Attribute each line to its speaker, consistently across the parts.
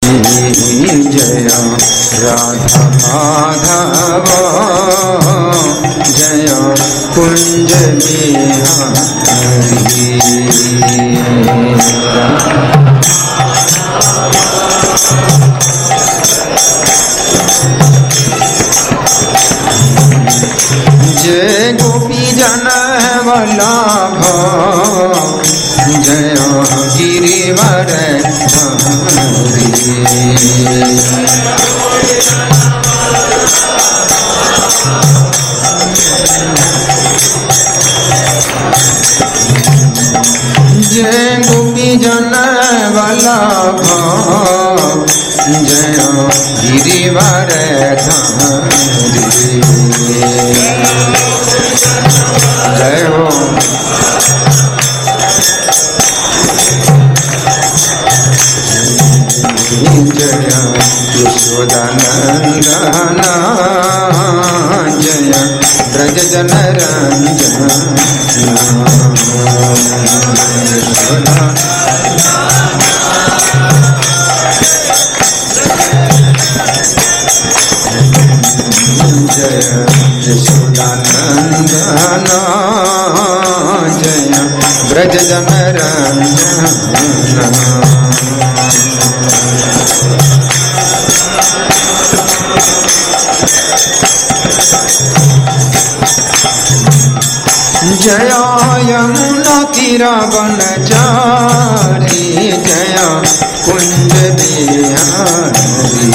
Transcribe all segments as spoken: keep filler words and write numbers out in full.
Speaker 1: जय राधा माधव जय कुंज बिहारी। जय गोपी जन वल्लभ जय गिरिवर धारी। जय गोपी जन वल्लभ जय गिरिवर धारी। जय हो जय यशोदानंदन जय ब्रज जन रंजन। जय यशोदानंदन जय ब्रज जन रंजन। जय यमुना तीरा वनचारी जय कुंज बिहारी।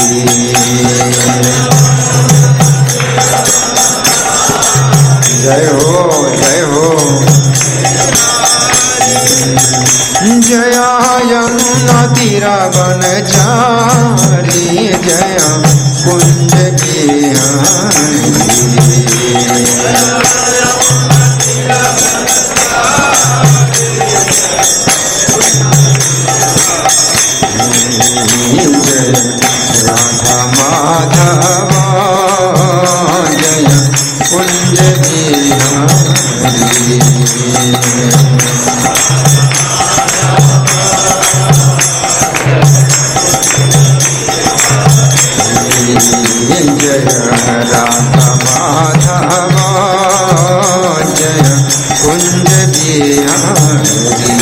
Speaker 1: जय हो जय हो जय यमुना तीरा वनचारी जय कुंज बिहारी। जय राधा माधव जय कुंज बिहारी। जय राधा माधव जय कुंज बिहारी।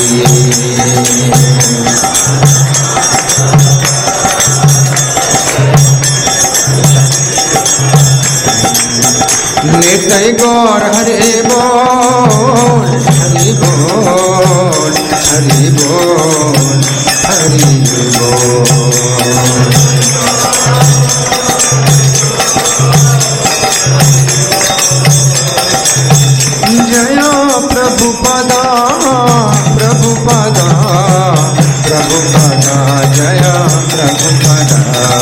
Speaker 1: नित्य गौर हरि बोल हरि बोल हरि बोल हरि बोल। जय प्रभुपदा प्रभुपदा प्रभुपदा जय प्रभुपदा।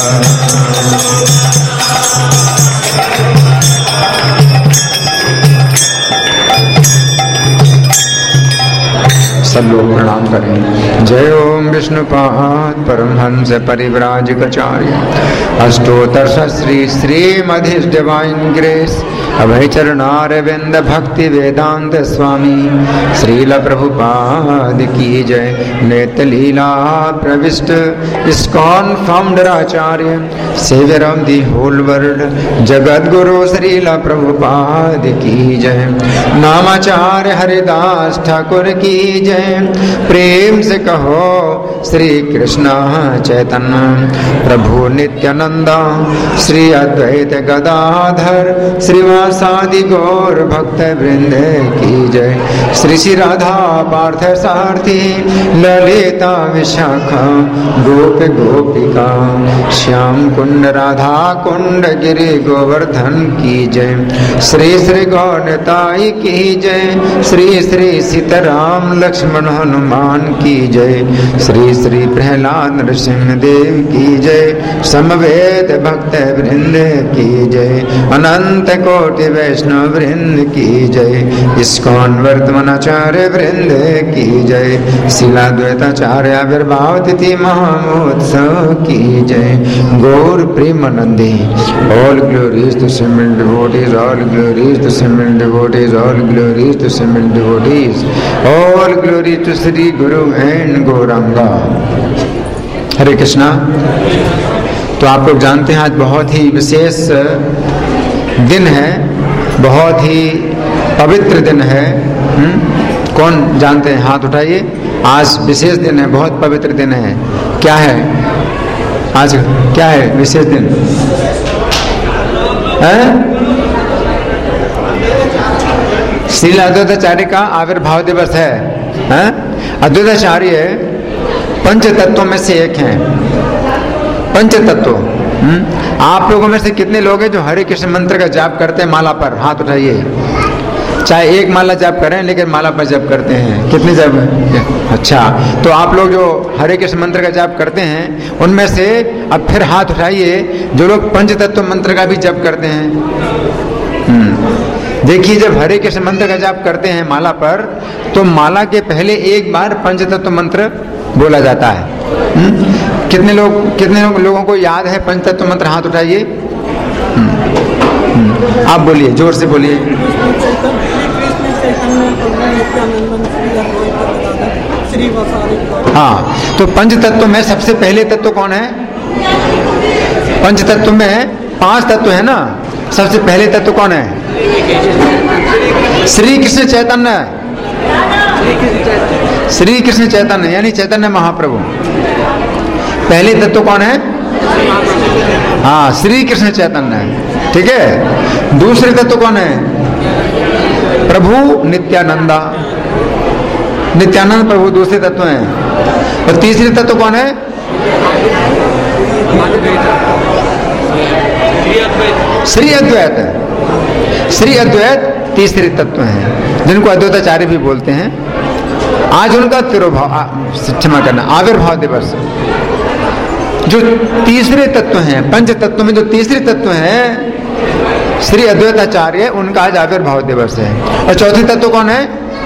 Speaker 1: सब लोग प्रणाम करें। जय ओम विष्णुपाद परमहंस परिव्राजकाचार्य अष्टोत्तर श्री श्रीमधि डिवाइन ग्रेस अभय चरणारविंद भक्ति वेदांत स्वामी श्रील प्रभुपाद की जय। नित्य लीला प्रविष्ट ISKCON founder acharya saviour of the whole world जगत गुरु श्रील प्रभुपाद की जय। नामाचार्य हरिदास ठाकुर की जय। प्रेम से कहो श्री कृष्ण चैतन्य प्रभु नित्यानंद श्री अद्वैत गदाधर श्रीवासादि गौर भक्त वृंद की जय। श्री श्री राधा पार्थ सारथी ललिता विशाखा गोप गोपिका श्याम कुंड राधा कुंड गिरि गोवर्धन की जय। श्री श्री गौरताई की जय। श्री श्री सीताराम लक्ष्मण हनुमान की जय। श्री श्री प्रहलाद नृसिंहदेव की जय। समवेत भक्त वृंद की जय। अनंत कोटि वैष्णव वृंद की जय। इस्कॉन वर्तमानाचार्य वृंद की जय। शिलाद्वैताचार्य आविर्भाव तिथि महामहोत्सव की जय। गौर प्रेमानंदी all glories to sincere devotees all glories to sincere devotees all glories to sincere devotees all glory to Shri Guru and Gauranga. हरे कृष्णा। तो आप लोग जानते हैं आज बहुत ही विशेष दिन है, बहुत ही पवित्र दिन है। हुँ? कौन जानते हैं? हाथ उठाइए। आज विशेष दिन है, बहुत पवित्र दिन है। क्या है आज? क्या है विशेष दिन? श्री अद्वैताचार्य का आविर्भाव दिवस है, है? अद्वैताचार्य पंच तत्वों में से एक हैं। पंच तत्व। आप लोगों में से कितने लोग हैं जो हरे कृष्ण मंत्र का जाप करते हैं माला पर? हाथ उठाइए। चाहे एक माला जाप करें लेकिन माला पर जाप करते हैं। कितने जाप? अच्छा, तो आप लोग जो हरे कृष्ण मंत्र का जाप करते हैं उनमें से अब फिर हाथ उठाइए जो लोग पंच तत्व मंत्र का भी जाप करते हैं। देखिए, जब हरे कृष्ण मंत्र का जाप करते हैं माला पर, तो माला के पहले एक बार पंच तत्व मंत्र बोला जाता है। हुँ? कितने लोग कितने लोग, लोगों को याद है पंच तत्व मंत्र? हाथ उठाइए। आप बोलिए, जोर से बोलिए। हाँ, तो पंच तत्व में सबसे पहले तत्व कौन है? पंच तत्व में पांच तत्व है ना, सबसे पहले तत्व कौन है? श्री कृष्ण चैतन्य। श्री कृष्ण चैतन्य यानी चैतन्य महाप्रभु। पहले तत्व कौन है? हाँ, श्री कृष्ण चैतन्य। ठीक है। दूसरे तत्व कौन है? प्रभु नित्यानंदा। नित्यानंद प्रभु दूसरे तत्व हैं। और तीसरे तत्व कौन है? श्री अद्वैत। श्री अद्वैत तीसरे तत्व हैं, जिनको अद्वैताचार्य भी बोलते हैं। आज उनका तिरुभाव, क्षमा करना, आविर्भाव दिवस। जो तीसरे तत्व हैं, पंच तत्व में जो तीसरे तत्व हैं श्री अद्वैताचार्य, उनका आज आविर्भाव दिवस है। और चौथे तत्व कौन है?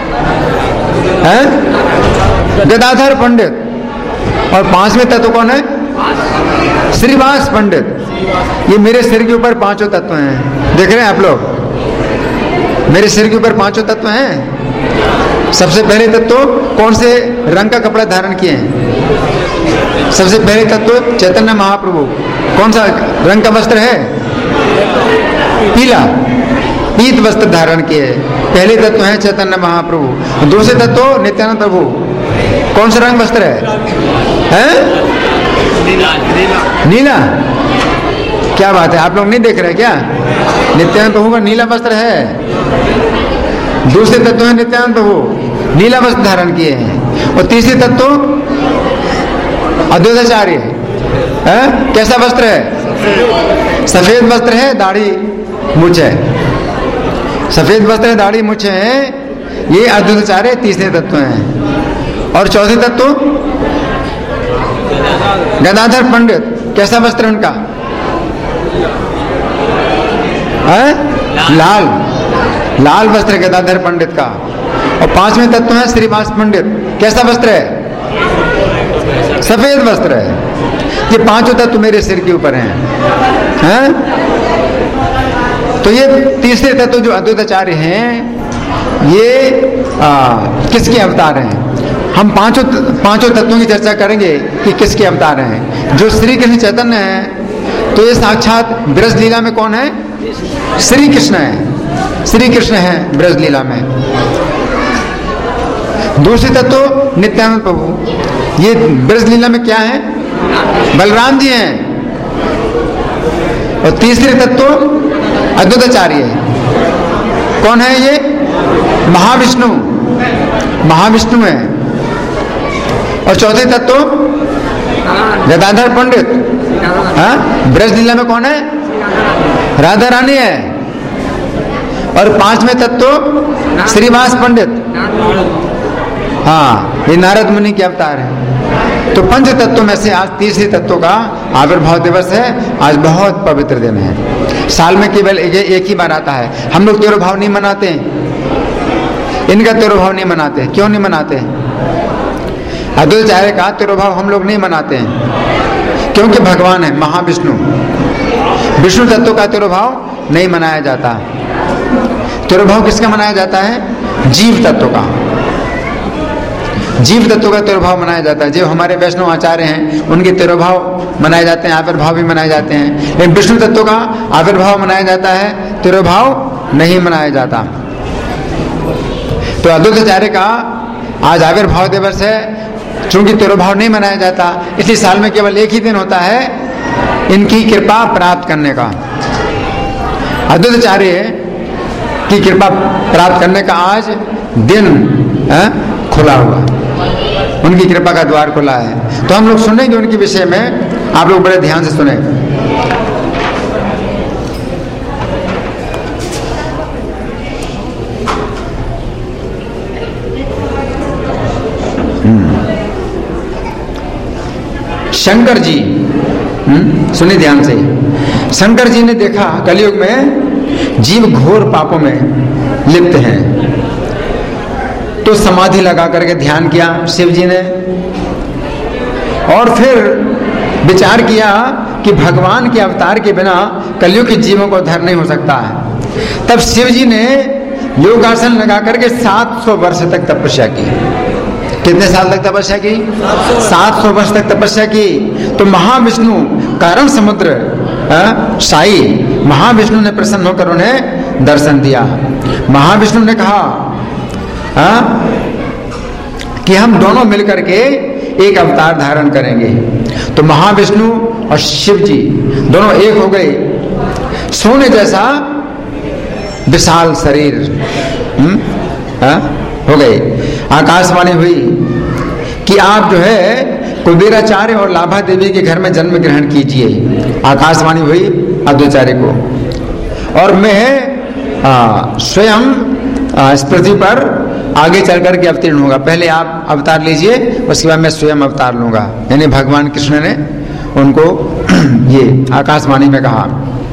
Speaker 1: हैं? गदाधर पंडित। और पांचवें तत्व कौन है? श्रीवास पंडित। ये मेरे सिर के ऊपर पांचों तत्व हैं। देख रहे हैं आप लोग? मेरे सिर के ऊपर पांचों तत्व हैं। सबसे पहले तत्व कौन से रंग का कपड़ा धारण किए हैं? सबसे पहले तत्व चैतन्य महाप्रभु। कौन सा रंग का वस्त्र है? पीला, पीत वस्त्र धारण किए। पहले तत्व है चैतन्य महाप्रभु। दूसरे तत्व नित्यानंद प्रभु। कौन सा रंग वस्त्र है? हैं? नीला। क्या बात है, आप लोग नहीं देख रहे क्या? नित्यानंद प्रभु का नीला वस्त्र है। दूसरे तत्व है नित्यानंद प्रभु, नीला वस्त्र धारण किए हैं। और तीसरे तत्व अद्वैताचार्य है। कैसा वस्त्र है? सफेद वस्त्र है, दाढ़ी मूछ है। सफेद वस्त्र है, दाढ़ी मूछ है। ये अद्वैताचार्य तीसरे तत्व हैं। और चौथे तत्व गदाधर पंडित। कैसा वस्त्र उनका? है? लाल, लाल वस्त्र गदाधर पंडित का। और पांचवें तत्व है श्रीवास पंडित। कैसा वस्त्र है? सफेद वस्त्र है। ये पांचों तत्व मेरे सिर के ऊपर हैं। हैं? तो ये तीसरे तत्व जो अद्वैताचार्य हैं, ये आ, किसके अवतार हैं? हम पांचों पांचों तत्वों की चर्चा करेंगे कि किसके अवतार हैं। जो श्री कृष्ण चैतन्य है, तो ये साक्षात ब्रज लीला में कौन है? श्री कृष्ण है। श्री कृष्ण है ब्रज लीला में। दूसरे तत्व नित्यानंद प्रभु। ये ब्रज लीला में क्या है? बलराम जी हैं। और तीसरे तत्व अद्वैताचार्य। कौन है ये? महाविष्णु। महाविष्णु है। और चौथे तत्व गदाधर पंडित। हाँ, ब्रज लीला में कौन है? राधा रानी है। और पांचवें तत्व श्रीवास पंडित। हाँ, ये नारद मुनि के अवतार है। तो पंच तत्व में से आज तीसरे तत्व का आविर्भाव दिवस है। आज बहुत पवित्र दिन है। साल में केवल एक ही बार आता है। हम लोग तिरुभाव नहीं मनाते, इनका तिरुभाव नहीं मनाते। क्यों नहीं मनाते? अद्वैताचार्य का तिरुभाव हम लोग नहीं मनाते हैं, क्योंकि भगवान है महाविष्णु। विष्णु तत्व का तिरुभाव नहीं मनाया जाता। तिरुभाव किसका मनाया जाता है? जीव तत्व का। जीव तत्व का तिरुभाव मनाया जाता है। जो हमारे वैष्णव आचार्य हैं उनके तिरुभाव मनाए जाते हैं, आविर्भाव भी मनाए जाते हैं। लेकिन विष्णु तत्व का आविर्भाव मनाया जाता है, तिरुभाव नहीं मनाया जाता। तो अद्वैताचार्य का आज आविर्भाव दिवस है, चूंकि तिरुभाव नहीं मनाया जाता इसलिए साल में केवल एक ही दिन होता है इनकी कृपा प्राप्त करने का। अद्वैताचार्य की कृपा प्राप्त करने का आज दिन है, खुला हुआ, उनकी कृपा का द्वार खुला है। तो हम लोग सुनेंगे उनके विषय में, आप लोग बड़े ध्यान से सुने। शंकर जी, सुनिए ध्यान से। शंकर जी ने देखा कलयुग में जीव घोर पापों में लिप्त हैं, तो समाधि लगा करके ध्यान किया शिव जी ने, और फिर विचार किया कि भगवान के अवतार के बिना कलयुग के जीवों को उद्धार नहीं हो सकता है। तब शिव जी ने योगासन लगा करके सात सौ वर्ष तक तपस्या की। कितने साल तक तपस्या की? सात सौ वर्ष तक तपस्या की। तो महाविष्णु कारण समुद्र साई महाविष्णु ने प्रसन्न होकर उन्हें दर्शन दिया। महाविष्णु ने कहा आ, कि हम दोनों मिलकर के एक अवतार धारण करेंगे। तो महाविष्णु और शिव जी दोनों एक हो गए, सोने जैसा विशाल शरीर हुँ? आ, हो गए। आकाशवाणी हुई कि आप जो है कुबेराचार्य और लाभा देवी के घर में जन्म ग्रहण कीजिए। आकाशवाणी हुई अद्वैताचार्य को, और मैं आ, स्वयं आ, इस पृथ्वी पर आगे चल करके अवतीर्ण होगा। पहले आप अवतार लीजिए, उसके बाद मैं स्वयं अवतार लूंगा। यानी भगवान कृष्ण ने उनको ये आकाशवाणी में कहा।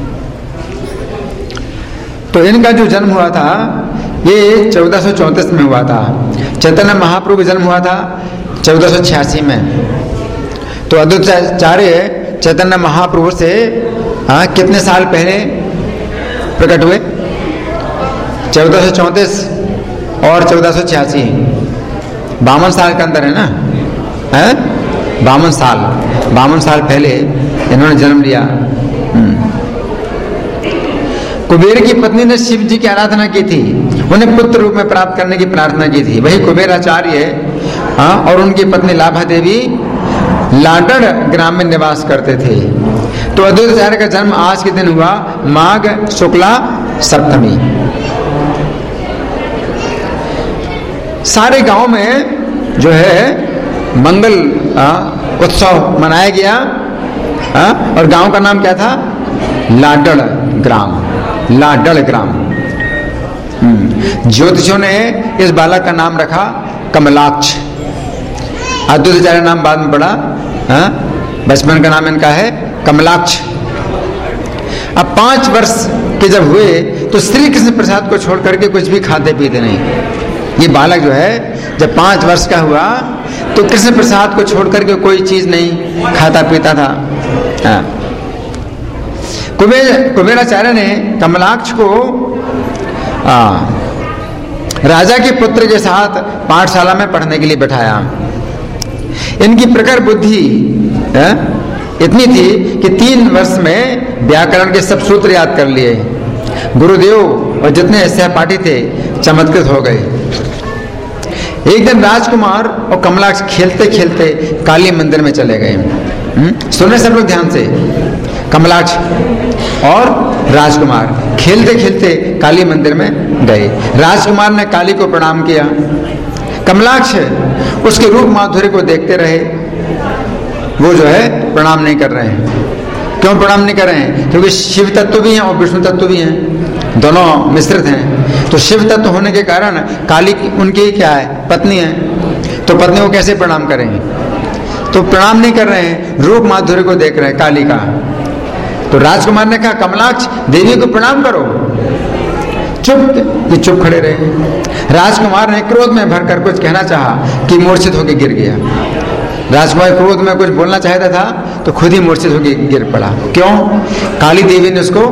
Speaker 1: तो इनका जो जन्म हुआ था ये चौदह सौ चौंतीस में हुआ था। चैतन्य महाप्रभु का जन्म हुआ था चौदह सौ छियासी में। तो अद्वैताचार्य चैतन्य महाप्रभु से हाँ कितने साल पहले प्रकट हुए? चौदह सौ चौंतीस और चौदह सौ छियासी, बावन साल का अंदर है ना, है बावन साल बावन साल पहले इन्होंने जन्म लिया। कुबेर की पत्नी ने शिव जी की आराधना की थी, उन्हें पुत्र रूप में प्राप्त करने की प्रार्थना की थी। वही कुबेराचार्य हाँ और उनकी पत्नी लाभा देवी लाडड़ ग्राम में निवास करते थे। तो अद्वैताचार्य का जन्म आज के दिन हुआ माघ शुक्ला सप्तमी। सारे गांव में जो है मंगल उत्सव मनाया गया आ, और गांव का नाम क्या था? लाडड़ ग्राम। लाडड़ ग्राम। ज्योतिषियों ने इस बालक का नाम रखा कमलाक्ष। अद्वैताचार्य नाम बाद में पड़ा, बचपन का नाम इनका है कमलाक्ष। अब पांच वर्ष के जब हुए तो श्री कृष्ण प्रसाद को छोड़ करके कुछ भी खाते पीते नहीं। ये बालक जो है जब पांच वर्ष का हुआ तो कृष्ण प्रसाद को छोड़ करके कोई चीज नहीं खाता पीता था। हाँ। कुबेर कुबेराचार्य ने कमलाक्ष को आ, राजा के पुत्र के साथ पाठशाला में पढ़ने के लिए बैठाया। इनकी प्रखर बुद्धि है, इतनी थी कि तीन वर्ष में व्याकरण के सब सूत्र याद कर लिए। गुरुदेव और जितने सहपाठी थे चमत्कृत हो गए। एक दिन राजकुमार और कमलाक्ष खेलते खेलते काली मंदिर में चले गए। सुने सब लोग ध्यान से। कमलाक्ष और राजकुमार खेलते खेलते काली मंदिर में गए। राजकुमार ने काली को प्रणाम किया। कमलाक्ष उसके रूप माधुर्य को देखते रहे। वो जो है प्रणाम नहीं कर रहे हैं। क्यों प्रणाम नहीं कर रहे हैं? क्योंकि शिव तत्व भी हैं और विष्णु तत्व भी हैं, दोनों मिश्रित हैं। तो शिव तत्व होने के कारण काली उनकी क्या है? पत्नी है। तो पत्नी को कैसे प्रणाम करेंगे? तो प्रणाम नहीं कर रहे हैं, रूप माधुर्य को देख रहे हैं काली का। तो राजकुमार ने कहा कमलाक्ष देवी को प्रणाम करो। चुप, ये चुप खड़े रहे। राजकुमार ने क्रोध में भरकर कुछ कहना चाहा कि मूर्छित होकर गिर गया। राजकुमार क्रोध में कुछ बोलना चाहता था तो खुद ही मूर्छित होकर गिर पड़ा। क्यों? काली देवी ने उसको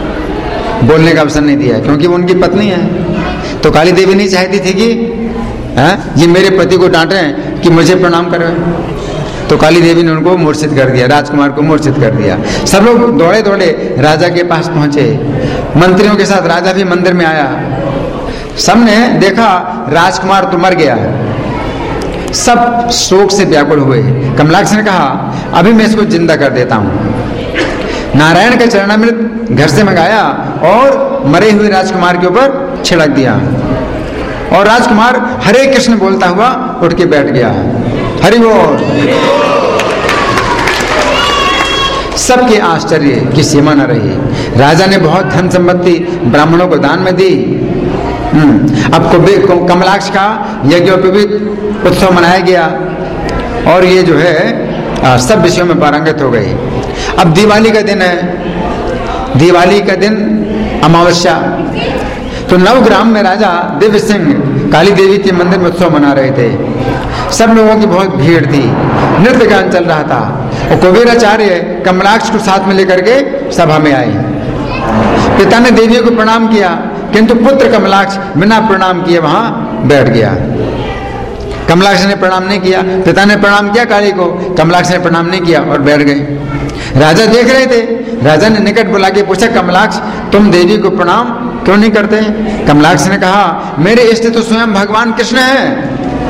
Speaker 1: बोलने का अवसर नहीं दिया, क्योंकि वो उनकी पत्नी है। तो काली देवी नहीं चाहती थी कि है? ये मेरे पति को डांटे कि मुझे प्रणाम करे। तो काली देवी ने उनको मूर्छित कर दिया, राजकुमार को मूर्छित कर दिया। सब लोग दौड़े दौड़े राजा के पास पहुंचे, मंत्रियों के साथ राजा भी मंदिर में आया। सबने देखा राजकुमार तो मर गया, सब शोक से व्याकुल हुए। कमलाक्ष ने कहा अभी मैं इसको जिंदा कर देता हूं। नारायण का चरणामृत घर से मंगाया और मरे हुए राजकुमार के ऊपर छिड़क दिया, और राजकुमार हरे कृष्ण बोलता हुआ उठ के बैठ गया। हरि बोल। सबके आश्चर्य की सीमा न रही। राजा ने बहुत धन संपत्ति ब्राह्मणों को दान में दी। अब कमलाक्ष का यज्ञोपवीत उत्सव मनाया गया और ये जो है सब विषयों में पारंगत हो गई। अब दिवाली का दिन है, दिवाली का दिन अमावस्या। तो नवग्राम में राजा दिव्य सिंह काली देवी के मंदिर में उत्सव मना रहे थे। सब लोगों की बहुत भीड़ थी, नृत्य गान चल रहा था, और कुबेराचार्य कमलाक्ष को साथ में लेकर के सभा में आए। पिता ने देवी को प्रणाम किया, किंतु पुत्र कमलाक्ष बिना प्रणाम किए वहां बैठ गया। कमलाक्ष ने प्रणाम नहीं किया, पिता ने प्रणाम किया काली को, कमलाक्ष ने प्रणाम नहीं किया और बैठ गए। राजा देख रहे थे। राजा ने निकट बुला के पूछा, कमलाक्ष तुम देवी को प्रणाम क्यों नहीं करते? कमलाक्ष ने कहा मेरे इष्ट तो स्वयं भगवान कृष्ण है।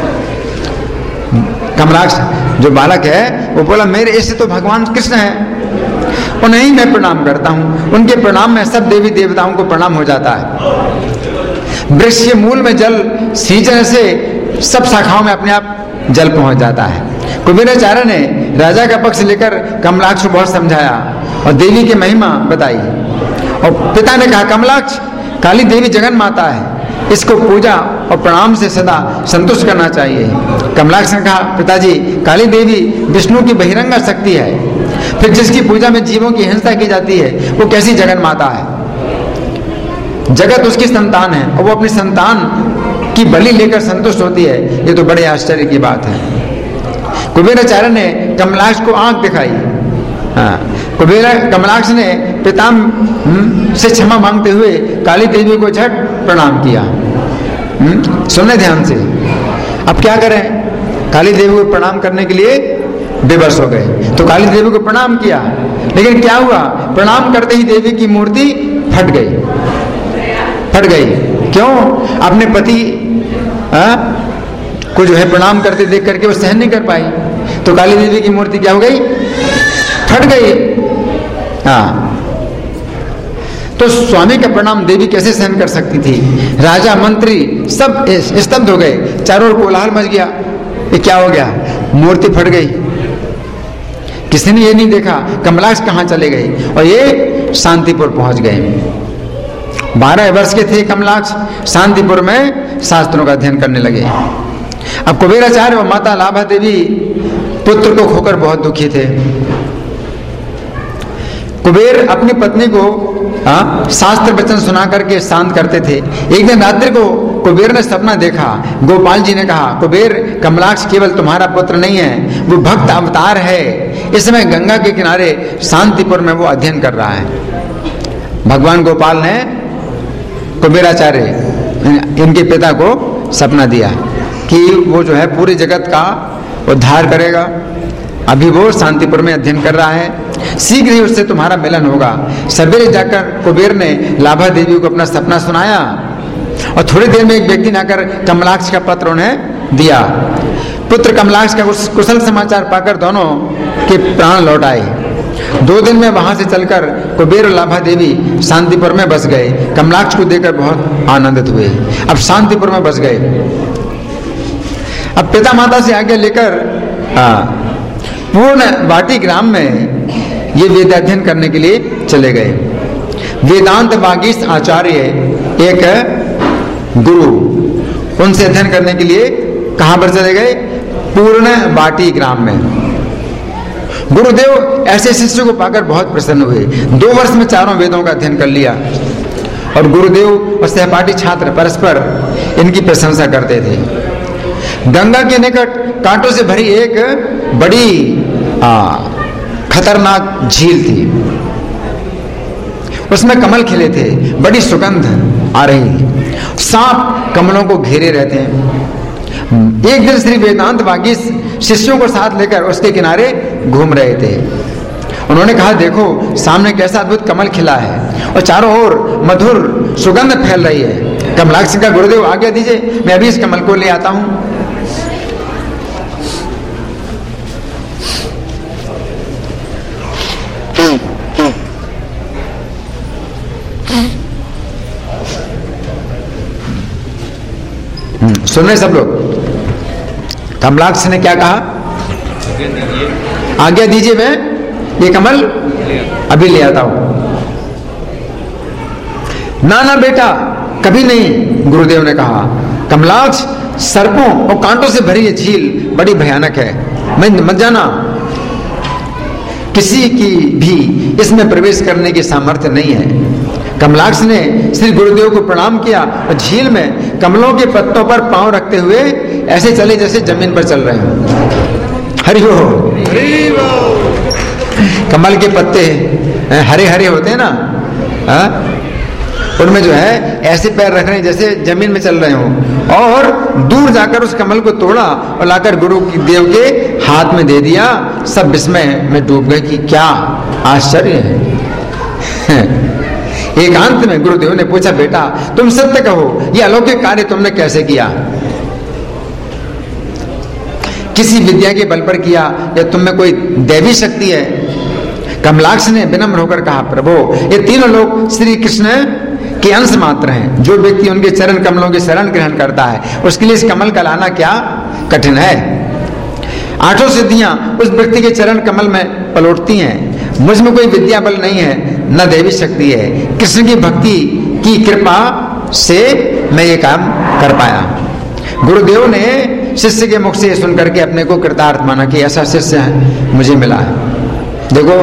Speaker 1: कमलाक्ष जो बालक है वो बोला मेरे इष्ट तो भगवान कृष्ण है, और नहीं मैं प्रणाम करता हूं। उनके प्रणाम में सब देवी देवताओं को प्रणाम हो जाता है। वृक्ष के मूल में जल सींचने से सब शाखाओं में अपने आप जल पहुंच जाता है। कुबेराचार्य ने राजा का पक्ष लेकर कमलाक्ष को बहुत समझाया और देवी की महिमा बताई। और पिता ने कहा कमलाक्ष काली देवी जगन माता है, इसको पूजा और प्रणाम से सदा संतुष्ट करना चाहिए। कमलाक्ष ने कहा पिताजी काली देवी विष्णु की बहिरंगा शक्ति है, फिर जिसकी पूजा में जीवों की हिंसा की जाती है वो कैसी जगन माता है? जगत उसकी संतान है और वो अपनी संतान की बलि लेकर संतुष्ट होती है, ये तो बड़े आश्चर्य की बात है। कुबेराचार्य ने कमलाक्ष को आंख दिखाई। हाँ, कुबेर कमलाक्ष ने पिता से क्षमा मांगते हुए काली देवी को झट प्रणाम किया। सुनने ध्यान से। अब क्या करें? काली देवी को प्रणाम करने के लिए विवश हो गए। तो काली देवी को प्रणाम किया, लेकिन क्या हुआ? प्रणाम करते ही देवी की मूर्ति फट गई। फट गई क्यों? अपने पति आ, को जो है प्रणाम करते देख करके वो सहन नहीं कर पाई। तो काली देवी की मूर्ति क्या हो गई? फट गई। हाँ, तो स्वामी का प्रणाम देवी कैसे सहन कर सकती थी? राजा मंत्री सब स्तब्ध हो गए, चारों ओर कोलाहल मच गया। ये क्या हो गया? मूर्ति फट गई। किसी ने ये नहीं देखा कमलाक्ष कहाँ चले गए, और ये शांतिपुर पहुंच गए। बारह वर्ष के थे कमलाक्ष, शांतिपुर में शास्त्रों का अध्ययन करने लगे। अब कुबेराचार्य और माता लाभा देवी पुत्र को खोकर बहुत दुखी थे। कुबेर अपनी पत्नी को आ, शास्त्र वचन सुना करके शांत करते थे। एक दिन रात्रि को कुबेर ने सपना देखा। गोपाल जी ने कहा कुबेर कमलाक्ष केवल तुम्हारा पुत्र नहीं है, वो भक्त अवतार है। इस समय गंगा के किनारे शांतिपुर में वो अध्ययन कर रहा है। भगवान गोपाल ने कुबेराचार्य इनके पिता को सपना दिया कि वो जो है पूरे जगत का उद्धार करेगा। अभी वो शांतिपुर में अध्ययन कर रहा है, शीघ्र ही उससे तुम्हारा मिलन होगा। सवेरे जाकर कुबेर ने लाभा देवी को अपना सपना सुनाया, और थोड़ी देर में एक व्यक्ति ने आकर कमलाक्ष का पत्र उन्हें दिया। पुत्र कमलाक्ष का कुशल समाचार पाकर दोनों के प्राण लौट आए। दो दिन में वहां से चलकर कुबेर और लाभा देवी शांतिपुर में बस गए। कमलाक्ष को देखकर बहुत आनंदित हुए। अब शांतिपुर में बस गए। अब पिता माता से आज्ञा लेकर पूर्ण वाटी ग्राम में ये वेदाध्ययन करने के लिए चले गए। वेदांत वागीश आचार्य एक गुरु, उनसे अध्ययन करने के लिए कहां पर चले गए? पूर्ण वाटी ग्राम में। गुरुदेव ऐसे शिष्य को पाकर बहुत प्रसन्न हुए। दो वर्ष में चारों वेदों का अध्ययन कर लिया, और गुरुदेव और सहपाठी छात्र परस्पर इनकी प्रशंसा करते थे। गंगा के निकट कांटों से भरी एक बड़ी आ, खतरनाक झील थी। उसमें कमल खिले थे, बड़ी सुगंध आ रही थी। सांप कमलों को घेरे रहते हैं। एक दिन श्री वेदांत वागीश शिष्यों को साथ लेकर उसके किनारे घूम रहे थे। उन्होंने कहा, देखो सामने कैसा अद्भुत कमल खिला है और चारों ओर मधुर सुगंध फैल रही है। कमलाक्ष का गुरुदेव आज्ञा दीजिए, मैं अभी इस कमल को ले आता हूं। सुन रहे सब लोग? कमलाक्ष ने क्या कहा? आज्ञा दीजिए, मैं ये कमल अभी ले आता हूं। ना ना बेटा, कभी नहीं, गुरुदेव ने कहा। कमलाक्ष, सर्पों और कांटों से भरी ये झील बड़ी भयानक है, मैं मत जाना। किसी की भी इसमें प्रवेश करने की सामर्थ्य नहीं है। कमलाक्ष ने श्री गुरुदेव को प्रणाम किया और झील में कमलों के पत्तों पर पांव रखते हुए ऐसे चले जैसे जमीन पर चल रहे हो। हरि बोल। कमल के पत्ते हरे हरे होते हैं ना, हा? उनमें जो है ऐसे पैर रख रहे हैं जैसे जमीन में चल रहे हो, और दूर जाकर उस कमल को तोड़ा और लाकर गुरु देव के हाथ में दे दिया। सब विस्मय में डूब गए कि क्या आश्चर्य है। एकांत में गुरुदेव ने पूछा, बेटा तुम सत्य कहो, ये अलौकिक कार्य तुमने कैसे किया? किसी विद्या के बल पर किया या तुम में कोई दैवी शक्ति है? कमलाक्ष ने विनम्र होकर कहा, प्रभु ये तीनों लोग श्री कृष्ण के अंश मात्र हैं। जो व्यक्ति उनके चरण कमलों की शरण ग्रहण करता है उसके लिए इस कमल का लाना क्या कठिन है। आठों सिद्धियां उस व्यक्ति के चरण कमल में पलटती हैं। मुझ में कोई विद्या बल नहीं है, न देवी शक्ति है। कृष्ण की भक्ति की कृपा से मैं ये काम कर पाया। गुरुदेव ने शिष्य के मुख से सुनकर के अपने को कृतार्थ माना कि ऐसा शिष्य मुझे मिला है। देखो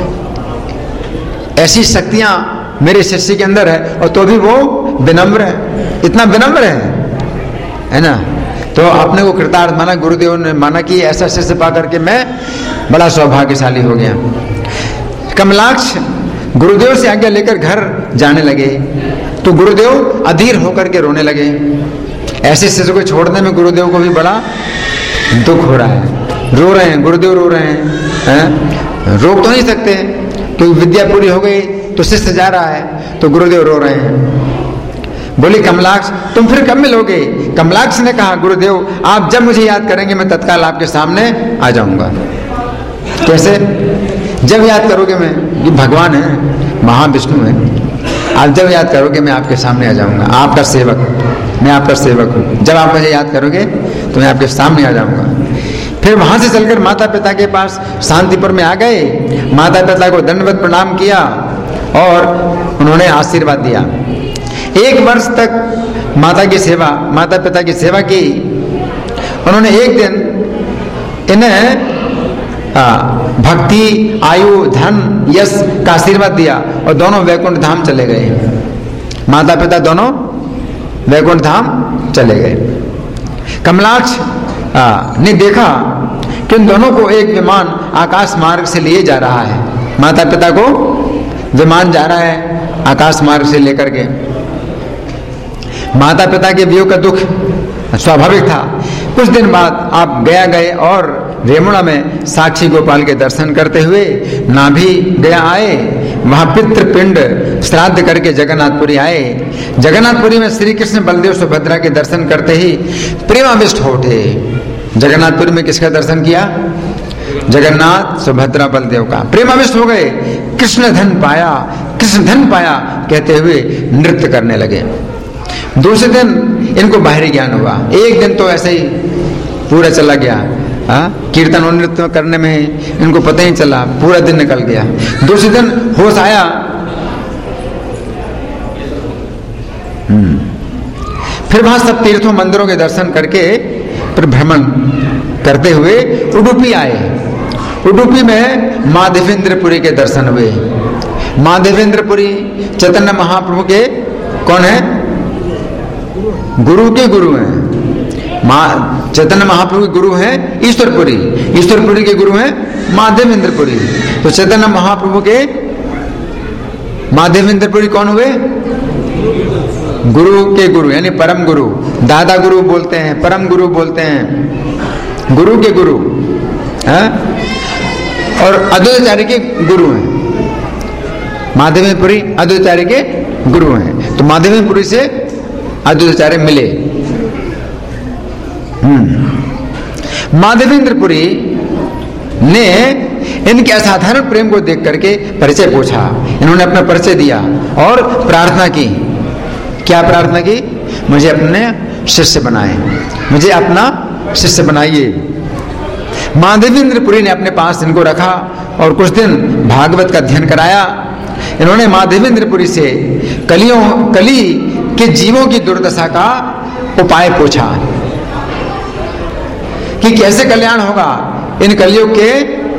Speaker 1: ऐसी शक्तियां मेरे शिष्य के अंदर है और तो भी वो विनम्र है, इतना विनम्र है, है ना। तो अपने को कृतार्थ माना। गुरुदेव ने माना कि ऐसा शिष्य पा करके मैं बड़ा सौभाग्यशाली हो गया। कमलाक्ष गुरुदेव से आज्ञा लेकर घर जाने लगे तो गुरुदेव अधीर होकर के रोने लगे। ऐसे शिष्य को छोड़ने में गुरुदेव को भी बड़ा दुख हो रहा है। रो रहे हैं, गुरुदेव रो रहे हैं, हैं? रोक तो नहीं सकते क्योंकि विद्या पूरी हो गई तो शिष्य जा रहा है, तो गुरुदेव रो रहे हैं। बोली, कमलाक्ष तुम फिर कब मिलोगे? कमलाक्ष ने कहा, गुरुदेव आप जब मुझे याद करेंगे मैं तत्काल आपके सामने आ जाऊंगा। कैसे? जब याद करोगे, मैं ये भगवान है, महाविष्णु है, आप जब याद करोगे मैं आपके सामने आ जाऊंगा। आपका सेवक, मैं आपका सेवक हूँ। जब आप मुझे याद करोगे तो मैं आपके सामने आ जाऊंगा। फिर वहां से चलकर माता पिता के पास शांतिपुर में आ गए। माता पिता को दंडवत प्रणाम किया और उन्होंने आशीर्वाद दिया। एक वर्ष तक माता की सेवा माता पिता की सेवा की। उन्होंने एक दिन इन्हें भक्ति, आयु, धन, यश का आशीर्वाद दिया और दोनों वैकुंठ धाम चले गए। माता पिता दोनों वैकुंठ धाम चले गए। कमलाक्ष ने देखा कि उन दोनों को एक विमान आकाश मार्ग से लिए जा रहा है। माता पिता को विमान जा रहा है आकाश मार्ग से लेकर के। माता पिता के वियोग का दुख स्वाभाविक था। कुछ दिन बाद आप गया गए और रेमुणा में साक्षी गोपाल के दर्शन करते हुए नाभि गया आए। वहां पितृपिंड श्राद्ध करके जगन्नाथपुरी आए। जगन्नाथपुरी में श्री कृष्ण बलदेव सुभद्रा के दर्शन करते ही प्रेमाविष्ट हो उठे। जगन्नाथपुरी में किसका दर्शन किया? जगन्नाथ सुभद्रा बलदेव का। प्रेमाविष्ट हो गए। कृष्ण धन पाया, कृष्ण धन पाया कहते हुए नृत्य करने लगे। दूसरे दिन इनको बाहरी ज्ञान हुआ। एक दिन तो ऐसे ही पूरा चला गया, हा? कीर्तन और नृत्य करने में इनको पता ही चला, पूरा दिन निकल गया। दूसरे दिन होश आया। फिर वहां सब तीर्थों मंदिरों के दर्शन करके फिर भ्रमण करते हुए उडुपी आए। उडुपी में माधवेंद्रपुरी के दर्शन हुए। माधवेंद्रपुरी चैतन्य महाप्रभु के कौन है? गुरु के गुरु हैं। चैतन्य महाप्रभु के गुरु हैं ईश्वरपुरी। ईश्वरपुरी के गुरु हैं माधवेंद्रपुरी। तो चैतन्य महाप्रभु के माधवेंद्रपुरी कौन हुए? गुरु के गुरु यानी परम गुरु। दादा गुरु बोलते हैं, परम गुरु बोलते हैं, गुरु के गुरु है, और अद्वैताचार्य के गुरु हैं। माधवेंद्रपुरी अद्वैताचार्य के गुरु हैं, तो माधवेंद्रपुरी से अद्वैताचार्य मिले। हम्म माधवेंद्रपुरी ने इनके असाधारण प्रेम को देख करके परिचय पूछा। इन्होंने अपना परिचय दिया और प्रार्थना की। क्या प्रार्थना की? मुझे अपने शिष्य बनाए, मुझे अपना शिष्य बनाइए। माधवेंद्रपुरी ने अपने पास इनको रखा और कुछ दिन भागवत का अध्ययन कराया। इन्होंने माधवेंद्रपुरी से कलियों कली के जीवों की दुर्दशा का उपाय पूछा कि कैसे कल्याण होगा, इन कलियों के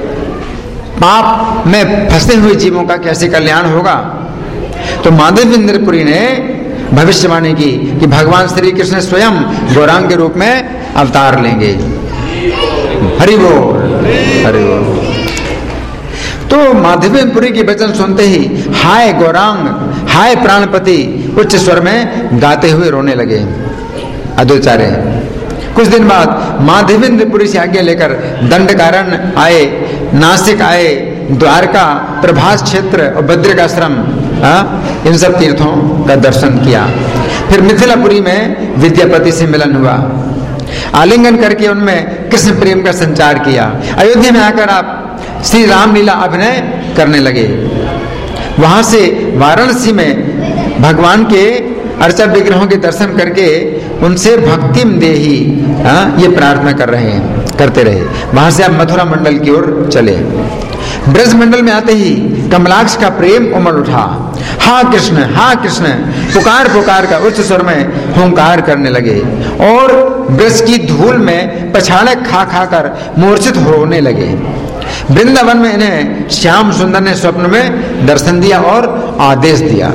Speaker 1: पाप में फंसे हुए जीवों का कैसे कल्याण होगा। तो माधवेंद्रपुरी ने भविष्यवाणी की कि भगवान श्री कृष्ण स्वयं गौरांग के रूप में अवतार लेंगे। हरि बोल, हरि बोल। तो माधवेंद्रपुरी के वचन सुनते ही हाय गौरांग, हाय प्राणपति उच्च स्वर में गाते हुए रोने लगे अद्वैताचार्य। कुछ दिन बाद माधवेंद्रपुरी से आज्ञा लेकर दंडकारण्य आए, नासिक आए, द्वारका, प्रभास क्षेत्र और बद्रिकाश्रम, इन सब तीर्थों का दर्शन किया। फिर मिथिलापुरी में विद्यापति से मिलन हुआ, आलिंगन करके उनमें कृष्ण प्रेम का संचार किया। अयोध्या में आकर आप श्री रामलीला अभिनय करने लगे। वहां से वाराणसी में भगवान के अर्चा विग्रहों के दर्शन करके उनसे भक्तिम देही ये प्रार्थना कर रहे हैं करते रहे। वहां से आप मथुरा मंडल की ओर चले। ब्रज मंडल में आते ही कमलाक्ष का प्रेम उमड़ उठा। हा कृष्ण, हा कृष्ण पुकार पुकार का उच्च स्वर में हुंकार करने लगे और ब्रज की धूल में पछाड़े खा खा कर मूर्छित होने लगे। वृंदावन में इन्हें श्याम सुंदर ने स्वप्न में दर्शन दिया और आदेश दिया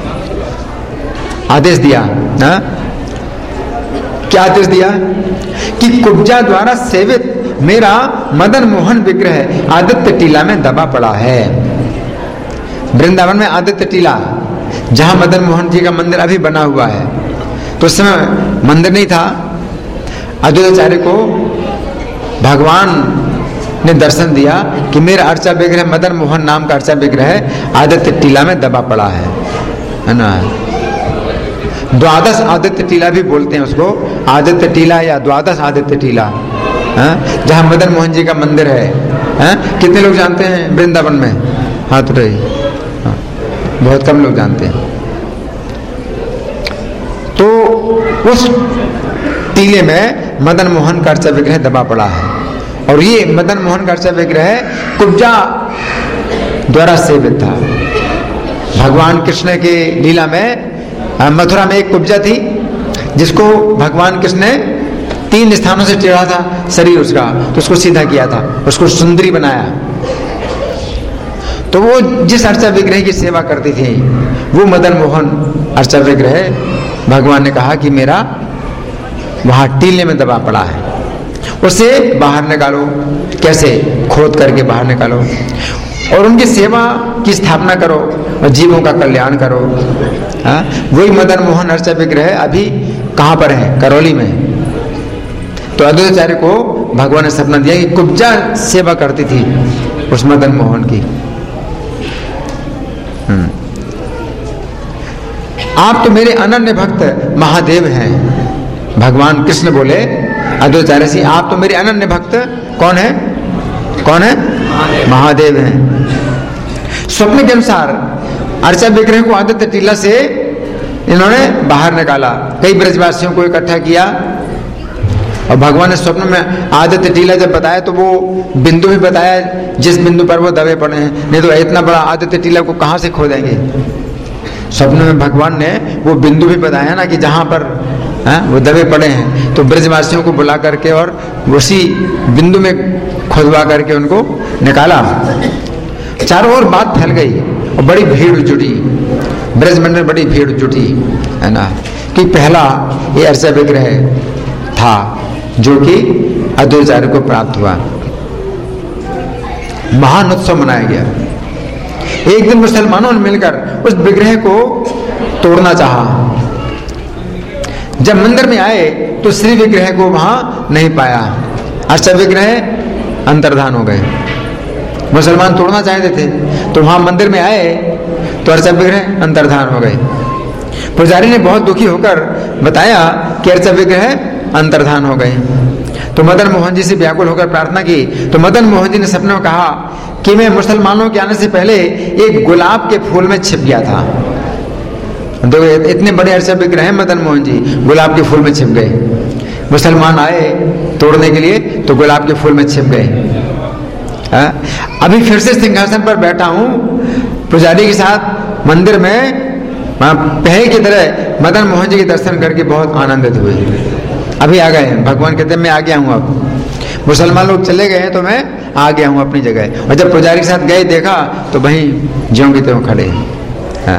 Speaker 1: आदेश दिया ना? क्या आदेश दिया? कि कुब्जा द्वारा सेवित मेरा मदन मोहन विग्रह आदित्य टीला में दबा पड़ा है। वृंदावन में आदित्य टीला, जहां मदन मोहन जी का मंदिर अभी बना हुआ है, तो उस समय मंदिर नहीं था। अद्वैताचार्य को भगवान ने दर्शन दिया कि मेरा अर्चा विग्रह, मदन मोहन नाम का अर्चा विग्रह आदित्य टीला में दबा पड़ा है, है ना? द्वादश आदित्य टीला भी बोलते हैं उसको, आदित्य टीला या द्वादश आदित्य टीला, जहां मदन मोहन जी का मंदिर है, है? कितने लोग जानते हैं वृंदावन में? हाथ रही, हाँ, बहुत कम लोग जानते हैं। तो उस टीले में मदन मोहन का अर्चा विग्रह दबा पड़ा है और ये मदन मोहन का अर्चा विग्रह कुब्जा द्वारा सेवित था। भगवान कृष्ण के लीला में मथुरा में एक कुब्जा थी जिसको भगवान कृष्ण ने तीन स्थानों से टेढ़ा था शरीर उसका, तो उसको सीधा किया था, उसको सुंदरी बनाया। तो वो जिस अर्चा विग्रह की सेवा करती थी वो मदन मोहन अर्चा विग्रह भगवान ने कहा कि मेरा वहां टीले में दबा पड़ा है, उसे बाहर निकालो। कैसे? खोद करके बाहर निकालो और उनकी सेवा की स्थापना करो और जीवों का कल्याण करो। हाँ, वही मदन मोहन अर्चा विग्रह अभी कहाँ पर है? करौली में। तो अद्वैताचार्य को भगवान ने सपना दिया कि कुब्जा सेवा करती थी उस मदन मोहन की। आप तो मेरे अनन्य भक्त महादेव हैं। भगवान कृष्ण बोले अद्वैताचार्य से, आप तो मेरे अनन्य भक्त कौन है? कौन है? महादेव हैं। स्वप्न के अनुसार अर्चा विग्रह को आदित्य टीला से इन्होंने बाहर निकाला, कई ब्रजवासियों को इकट्ठा किया और भगवान ने स्वप्न में आदित्य टीला जब बताया तो वो बिंदु भी बताया जिस बिंदु पर वो दबे पड़े हैं, नहीं तो इतना बड़ा आदित्य टीला को कहां से खोदेंगे। स्वप्न में भगवान ने वो बिंदु भी बताया ना कि जहां पर है वो दबे पड़े हैं। तो ब्रजवासियों को बुला करके और उसी बिंदु में खुदवा करके उनको निकाला। चारों ओर बात फैल गई और बड़ी भीड़ जुटी, ब्रज मंडल में बड़ी भीड़ जुटी, है ना, कि पहला ये अर्चा विग्रह था जो कि अद्वैताचार्य को प्राप्त हुआ। महान उत्सव मनाया गया। एक दिन मुसलमानों ने मिलकर उस विग्रह को तोड़ना चाहा। जब मंदिर में आए तो श्री विग्रह को वहां नहीं पाया। अर्चा विग्रह अंतर्धान हो गए। मुसलमान तोड़ना चाहते थे तो वहां मंदिर में आए तो अर्चा विग्रह अंतर्धान हो गए। पुजारी ने बहुत दुखी होकर बताया कि अर्चा विग्रह अंतर्धान हो गए। तो मदन मोहन जी से व्याकुल होकर प्रार्थना की। तो मदन मोहन जी ने सपने में कहा कि मैं मुसलमानों के आने से पहले एक गुलाब के फूल में छिप गया था। तो इतने बड़े अर्चा विग्रह हैं मदन मोहन जी, गुलाब के फूल में छिप गए। मुसलमान आए तोड़ने के लिए तो गुलाब के फूल में छिप गए। अभी फिर से सिंहासन पर बैठा हूं पुजारी के साथ मंदिर में, पहले की तरह मदन मोहन जी के दर्शन करके बहुत आनंदित हुए। अभी आ गए, भगवान कहते हैं मैं आ गया हूं। अब मुसलमान लोग चले गए हैं तो मैं आ गया हूं अपनी जगह। और जब पुजारी के साथ गए देखा तो वहीं ज्यों की त्यों खड़े। हाँ।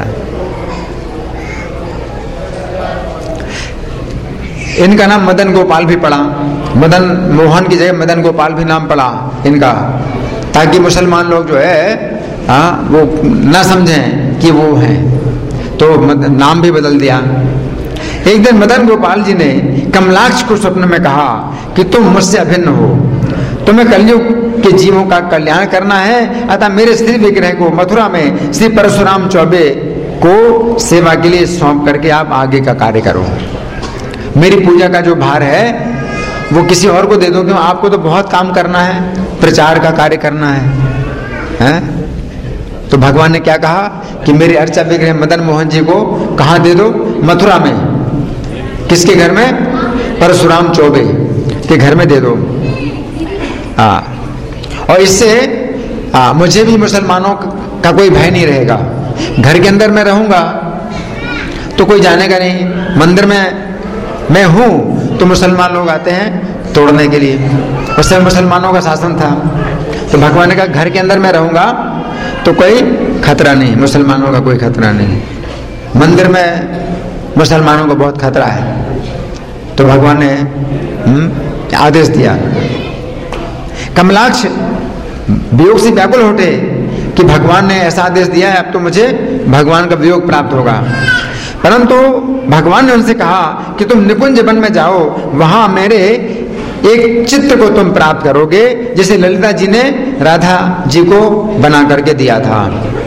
Speaker 1: इनका नाम मदन गोपाल भी पड़ा, मदन मोहन की जगह मदन गोपाल भी नाम पड़ा इनका, ताकि मुसलमान लोग जो है आ, वो न समझें कि वो हैं, तो नाम भी बदल दिया। एक दिन मदन गोपाल जी ने कमलाक्ष को स्वप्न में कहा कि तुम मुझसे अभिन्न हो, तुम्हें कलयुग के जीवों का कल्याण करना है, अतः मेरे श्री विग्रह को मथुरा में श्री परशुराम चौबे को सेवा के लिए सौंप करके आप आगे का कार्य करो। मेरी पूजा का जो भार है वो किसी और को दे दो, क्यों आपको तो बहुत काम करना है, प्रचार का कार्य करना है, हैं? तो भगवान ने क्या कहा कि मेरे अर्चा विग्रह मदन मोहन जी को कहाँ दे दो? मथुरा में। किसके घर में? परशुराम चौबे के घर में दे दो। आ, और इससे आ, मुझे भी मुसलमानों का कोई भय नहीं रहेगा। घर के अंदर मैं रहूंगा तो कोई जानेगा नहीं, मंदिर में मैं हूं तो मुसलमान लोग आते हैं तोड़ने के लिए। उस समय मुसलमानों का शासन था, तो भगवान ने कहा घर के अंदर मैं रहूंगा तो कोई खतरा नहीं, मुसलमानों का कोई खतरा नहीं। मंदिर में मुसलमानों को बहुत खतरा है। तो भगवान ने हुँ, आदेश दिया। कमलाक्ष वियोग से व्याकुल होते कि भगवान ने ऐसा आदेश दिया है, अब तो मुझे भगवान का वियोग प्राप्त होगा। परंतु भगवान ने उनसे कहा कि तुम निकुंज वन में जाओ, वहां मेरे एक चित्र को तुम प्राप्त करोगे, जिसे ललिता जी ने राधा जी को बना करके दिया था।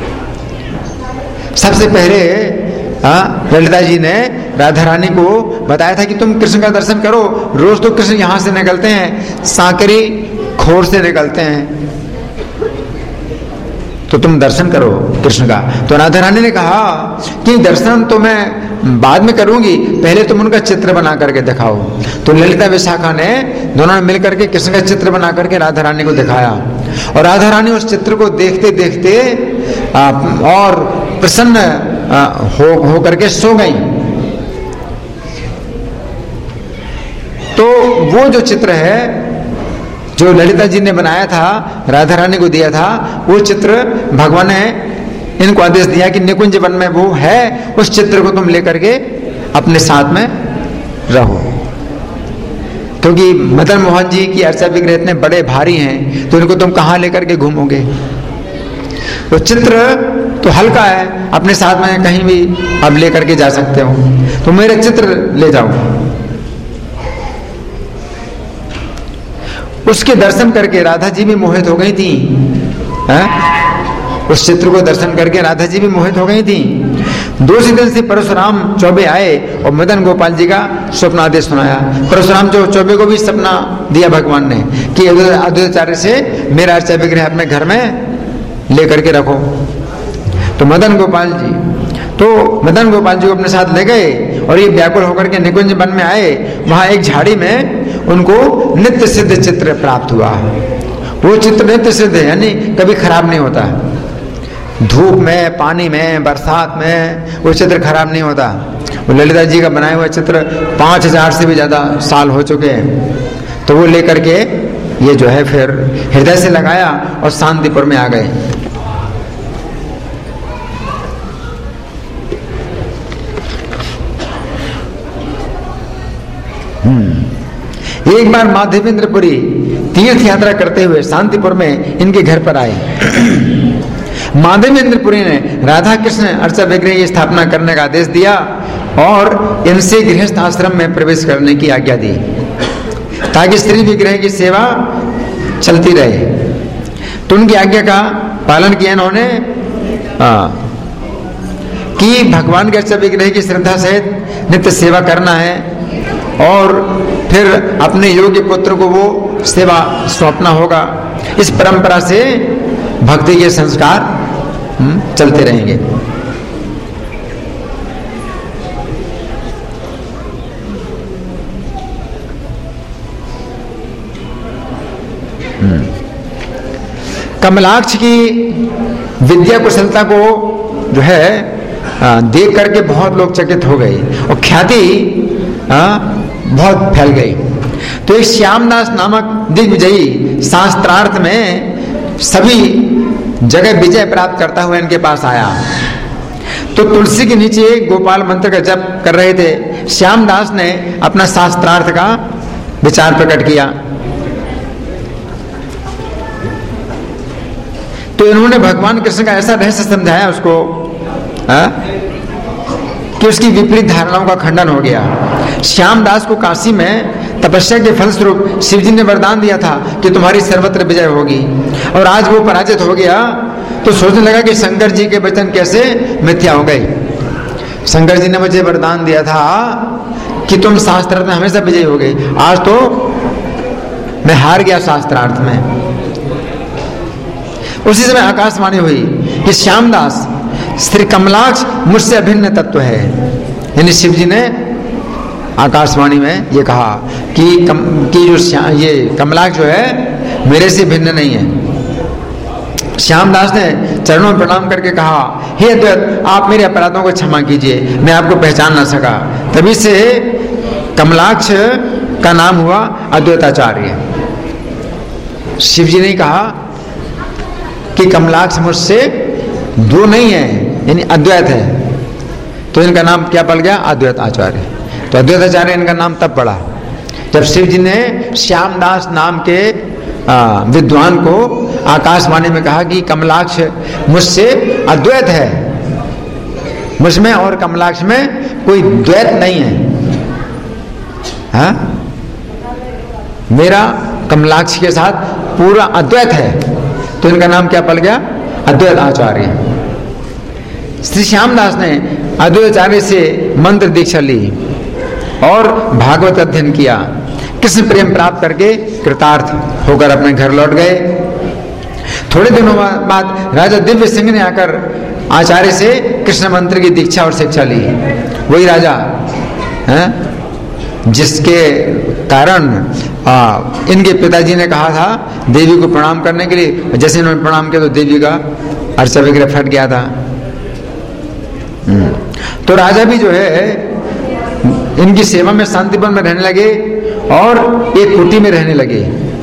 Speaker 1: सबसे पहले आ, ललिता जी ने राधा रानी को बताया था कि तुम कृष्ण का दर्शन करो। रोज तो कृष्ण यहां से निकलते हैं, सांकरी खोर से निकलते हैं, तो तुम दर्शन करो कृष्ण का। तो राधा रानी ने कहा कि दर्शन तो मैं बाद में करूंगी, पहले तुम उनका चित्र बना करके दिखाओ। तो ललिता विशाखा ने दोनों ने मिलकर के कृष्ण का चित्र बना करके राधा रानी को दिखाया, और राधा रानी उस चित्र को देखते देखते आ, और प्रसन्न आ, हो हो करके सो गई। तो वो जो चित्र है जो ललिता जी ने बनाया था, राधा रानी को दिया था, वो चित्र भगवान ने इनको आदेश दिया कि निकुंज वन में वो है, उस चित्र को तुम लेकर के अपने साथ में रहो। क्योंकि मदन मोहन जी की अर्चा विग्रह इतने बड़े भारी हैं, तो इनको तुम कहाँ लेकर के घूमोगे? तो चित्र तो हल्का है, अपने साथ में कहीं भी अब लेकर के जा सकते हो, तो मेरे चित्र ले जाओ। उसके दर्शन करके राधा जी भी मोहित हो गई थी, है? उस चित्र को दर्शन करके राधा जी भी मोहित हो गई थी। दूसरे दिन से परशुराम चौबे आए और मदन गोपाल जी का स्वप्न आदेश सुनाया। परशुराम चौबे को भी सपना दिया भगवान ने कि अद्वैताचार्य से मेरा अर्चा विग्रह अपने घर में लेकर के रखो। तो मदन गोपाल जी तो मदन गोपाल जी को अपने साथ ले गए और ये व्याकुल होकर के निकुंज वन में आए। वहां एक झाड़ी में उनको नित्य सिद्ध चित्र प्राप्त हुआ। वो चित्र नित्य सिद्ध है, यानी कभी खराब नहीं होता। धूप में, पानी में, बरसात में वो चित्र खराब नहीं होता। वो ललिता जी का बनाया हुआ चित्र पांच हजार से भी ज्यादा साल हो चुके हैं। तो वो लेकर के ये जो है फिर हृदय से लगाया और शांतिपुर में आ गए। एक बार माधवेंद्रपुरी तीर्थ यात्रा करते हुए शांतिपुर में इनके घर पर आए। माधवेंद्रपुरी ने राधा कृष्ण अर्चा विग्रह की स्थापना करने का आदेश दिया और इनसे गृहस्थ आश्रम में प्रवेश करने की आज्ञा दी, ताकि स्त्री विग्रह की सेवा चलती रहे। तो उनकी आज्ञा का पालन किया इन्होंने, कि भगवान के अर्चा विग्रह की श्रद्धा सहित नित्य सेवा करना है, और फिर अपने योग्य पुत्र को वो सेवा सौंपना होगा। इस परंपरा से भक्ति के संस्कार चलते रहेंगे। कमलाक्ष की विद्या कुशलता को जो है देख करके बहुत लोग चकित हो गए और ख्याति बहुत फैल गई। तो एक श्यामदास नामक दिग्विजयी शास्त्रार्थ में सभी जगह विजय प्राप्त करता हुआ इनके पास आया। तो तुलसी के नीचे गोपाल मंत्र का जप कर रहे थे। श्यामदास ने अपना शास्त्रार्थ का विचार प्रकट किया। तो इन्होंने भगवान कृष्ण का ऐसा रहस्य समझाया उसको, आ? कि उसकी विपरीत धारणाओं का खंडन हो गया। श्यामदास को काशी में तपस्या के फलस्वरूप शिवजी ने वरदान दिया था कि तुम्हारी सर्वत्र विजय होगी, और आज वो पराजित हो गया। तो सोचने लगा कि शंकर जी के वचन कैसे मिथ्या हो गए। शंकर जी ने मुझे वरदान दिया था कि तुम शास्त्रार्थ में हमेशा विजय हो गए, आज तो मैं हार गया शास्त्रार्थ में। उसी समय आकाशवाणी हुई कि श्यामदास श्री कमलाक्ष मुझसे अभिन्न तत्व है। यानी शिव जी ने आकाशवाणी में ये कहा कि कम, कि जो ये कमलाक्ष जो है मेरे से भिन्न नहीं है। श्यामदास ने चरणों में प्रणाम करके कहा, हे अद्वैत, आप मेरे अपराधों को क्षमा कीजिए, मैं आपको पहचान ना सका। तभी से कमलाक्ष का नाम हुआ अद्वैताचार्य। शिव जी ने कहा कि कमलाक्ष मुझसे दो नहीं है, यानी अद्वैत है, तो इनका नाम क्या पड़ गया? अद्वैत आचार्य। तो अद्वैत आचार्य इनका नाम तब पड़ा जब शिव जी ने श्यामदास नाम के विद्वान को आकाशवाणी में कहा कि कमलाक्ष मुझसे अद्वैत है, मुझमें और कमलाक्ष में कोई द्वैत नहीं है। हा? मेरा कमलाक्ष के साथ पूरा अद्वैत है, तो इनका नाम क्या पड़ गया? अद्वैत आचार्य। श्री श्यामदास ने अद्वैताचार्य से मंत्र दीक्षा ली और भागवत अध्ययन किया। कृष्ण प्रेम प्राप्त करके कृतार्थ होकर अपने घर लौट गए। थोड़े दिनों बाद राजा दिव्य सिंह ने आकर आचार्य से कृष्ण मंत्र की दीक्षा और शिक्षा ली। वही राजा है जिसके कारण आ, इनके पिताजी ने कहा था देवी को प्रणाम करने के लिए, जैसे इन्होंने प्रणाम किया तो देवी का अर्चा विग्रह फट गया था। तो राजा भी जो है इनकी सेवा में शांतिवन में रहने लगे और एक कुटी में रहने लगे।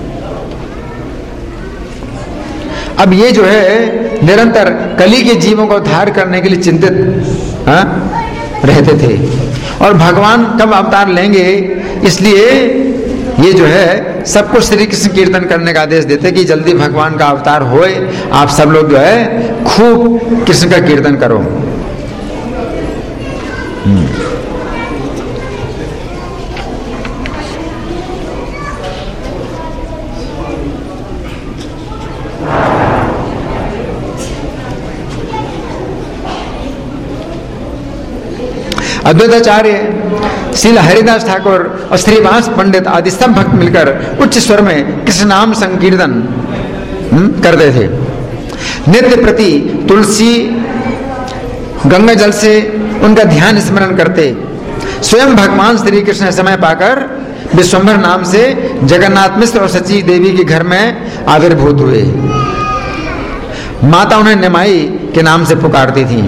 Speaker 1: अब ये जो है निरंतर कली के जीवों को उद्धार करने के लिए चिंतित हा? रहते थे, और भगवान कब अवतार लेंगे इसलिए ये जो है सबको श्री कृष्ण कीर्तन करने का आदेश देते कि जल्दी भगवान का अवतार होए, आप सब लोग जो है खूब कृष्ण का कीर्तन करो। अद्वैताचार्य, श्रील हरिदास ठाकुर और श्रीवास पंडित आदि सब भक्त मिलकर उच्च स्वर में कृष्ण नाम संकीर्तन करते थे। नित्य प्रति तुलसी गंगा जल से उनका ध्यान स्मरण करते। स्वयं भगवान श्री कृष्ण समय पाकर विश्वंभर नाम से जगन्नाथ मिश्र और सची देवी के घर में आविर्भूत हुए। माता उन्हें निमाई के नाम से पुकारती थी।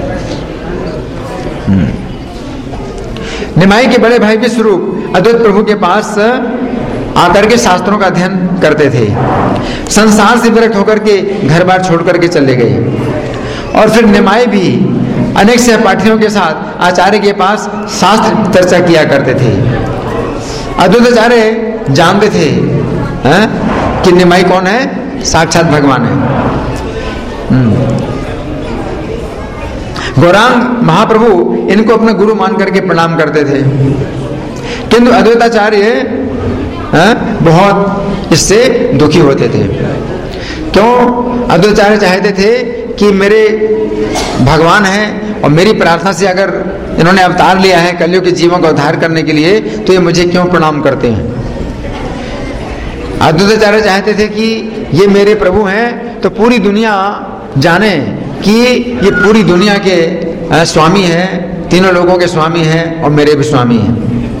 Speaker 1: निमाई के बड़े भाई विश्वरूप अद्वैत प्रभु के पास आकर के शास्त्रों का अध्ययन करते थे। संसार से विरक्त होकर के घर बार छोड़ करके चले गए। और फिर निमाई भी अनेक सहपाठियों के साथ आचार्य के पास शास्त्र चर्चा किया करते थे। अद्वैताचार्य जानते थे हैं, कि निमाई कौन है? साक्षात भगवान है। गौरांग महाप्रभु इनको अपना गुरु मान करके प्रणाम करते थे, किंतु अद्वैताचार्य बहुत इससे दुखी होते थे। क्यों? अद्वैताचार्य चाहते थे कि मेरे भगवान हैं और मेरी प्रार्थना से अगर इन्होंने अवतार लिया है कलयुग के जीवों का उद्धार करने के लिए, तो ये मुझे क्यों प्रणाम करते हैं। अद्वैताचार्य चाहते थे कि ये मेरे प्रभु हैं तो पूरी दुनिया जाने कि ये पूरी दुनिया के स्वामी हैं, तीनों लोगों के स्वामी हैं और मेरे भी स्वामी हैं।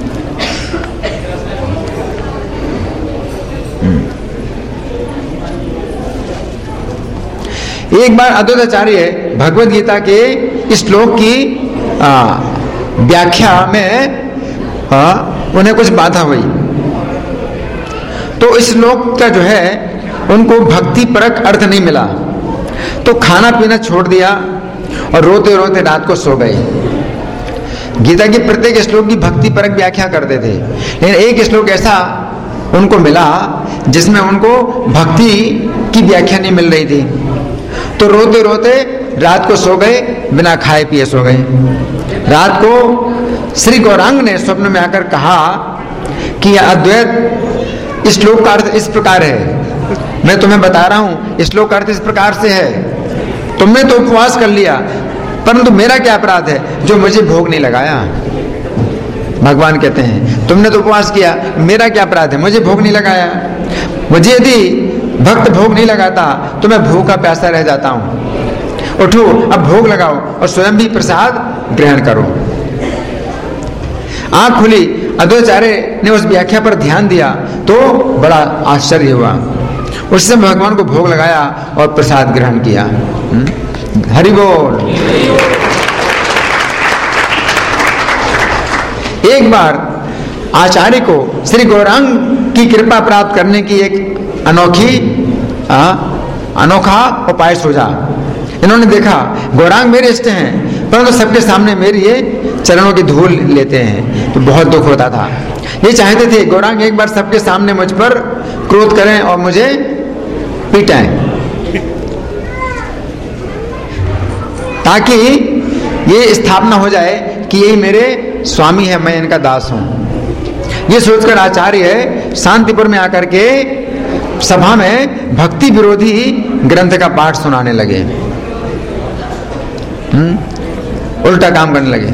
Speaker 1: एक बार अद्वैताचार्य भगवद गीता के श्लोक की व्याख्या में आ, उन्हें कुछ बाधा हुई, तो इस श्लोक का जो है उनको भक्ति परक अर्थ नहीं मिला, तो खाना पीना छोड़ दिया और रोते रोते रात को सो गए। गीता के प्रत्येक श्लोक की भक्ति परक व्याख्या करते थे, लेकिन एक श्लोक ऐसा उनको मिला जिसमें उनको भक्ति की व्याख्या नहीं मिल रही थी, तो रोते रोते रात को सो गए, बिना खाए पिए सो गए। रात को श्री गौरांग ने स्वप्न में आकर कहा कि अद्वैत इस श्लोक का अर्थ इस प्रकार है, मैं तुम्हें बता रहा हूं इस श्लोक का अर्थ इस प्रकार से है। तुमने तो उपवास कर लिया, परंतु मेरा क्या अपराध है जो मुझे भोग नहीं लगाया। भगवान कहते हैं तुमने तो उपवास किया, मेरा क्या अपराध है, मुझे भोग नहीं लगाया। मुझे यदि भक्त भोग नहीं लगाता तो मैं भूखा प्यासा रह जाता हूं। उठो, अब भोग लगाओ और स्वयं भी प्रसाद ग्रहण करो। आंख खुली, अद्वैताचार्य ने उस व्याख्या पर ध्यान दिया तो बड़ा आश्चर्य हुआ। उस समय भगवान को भोग लगाया और प्रसाद ग्रहण किया। हरि बोल। एक बार आचार्य को श्री गौरांग की कृपा प्राप्त करने की एक अनोखी आ, अनोखा उपाय सूझा। इन्होंने देखा गौरांग मेरे इष्ट हैं, परंतु तो सबके सामने मेरी ये चरणों की धूल लेते हैं, तो बहुत दुख होता था। ये चाहते थे गौरांग एक बार सबके सामने मुझ पर क्रोध करें और मुझे पीटाएं, ताकि ये स्थापना हो जाए कि यही मेरे स्वामी है, मैं इनका दास हूं। ये सोचकर आचार्य शांतिपुर में आकर के सभा में भक्ति विरोधी ग्रंथ का पाठ सुनाने लगे। हम्म उल्टा काम करने लगे।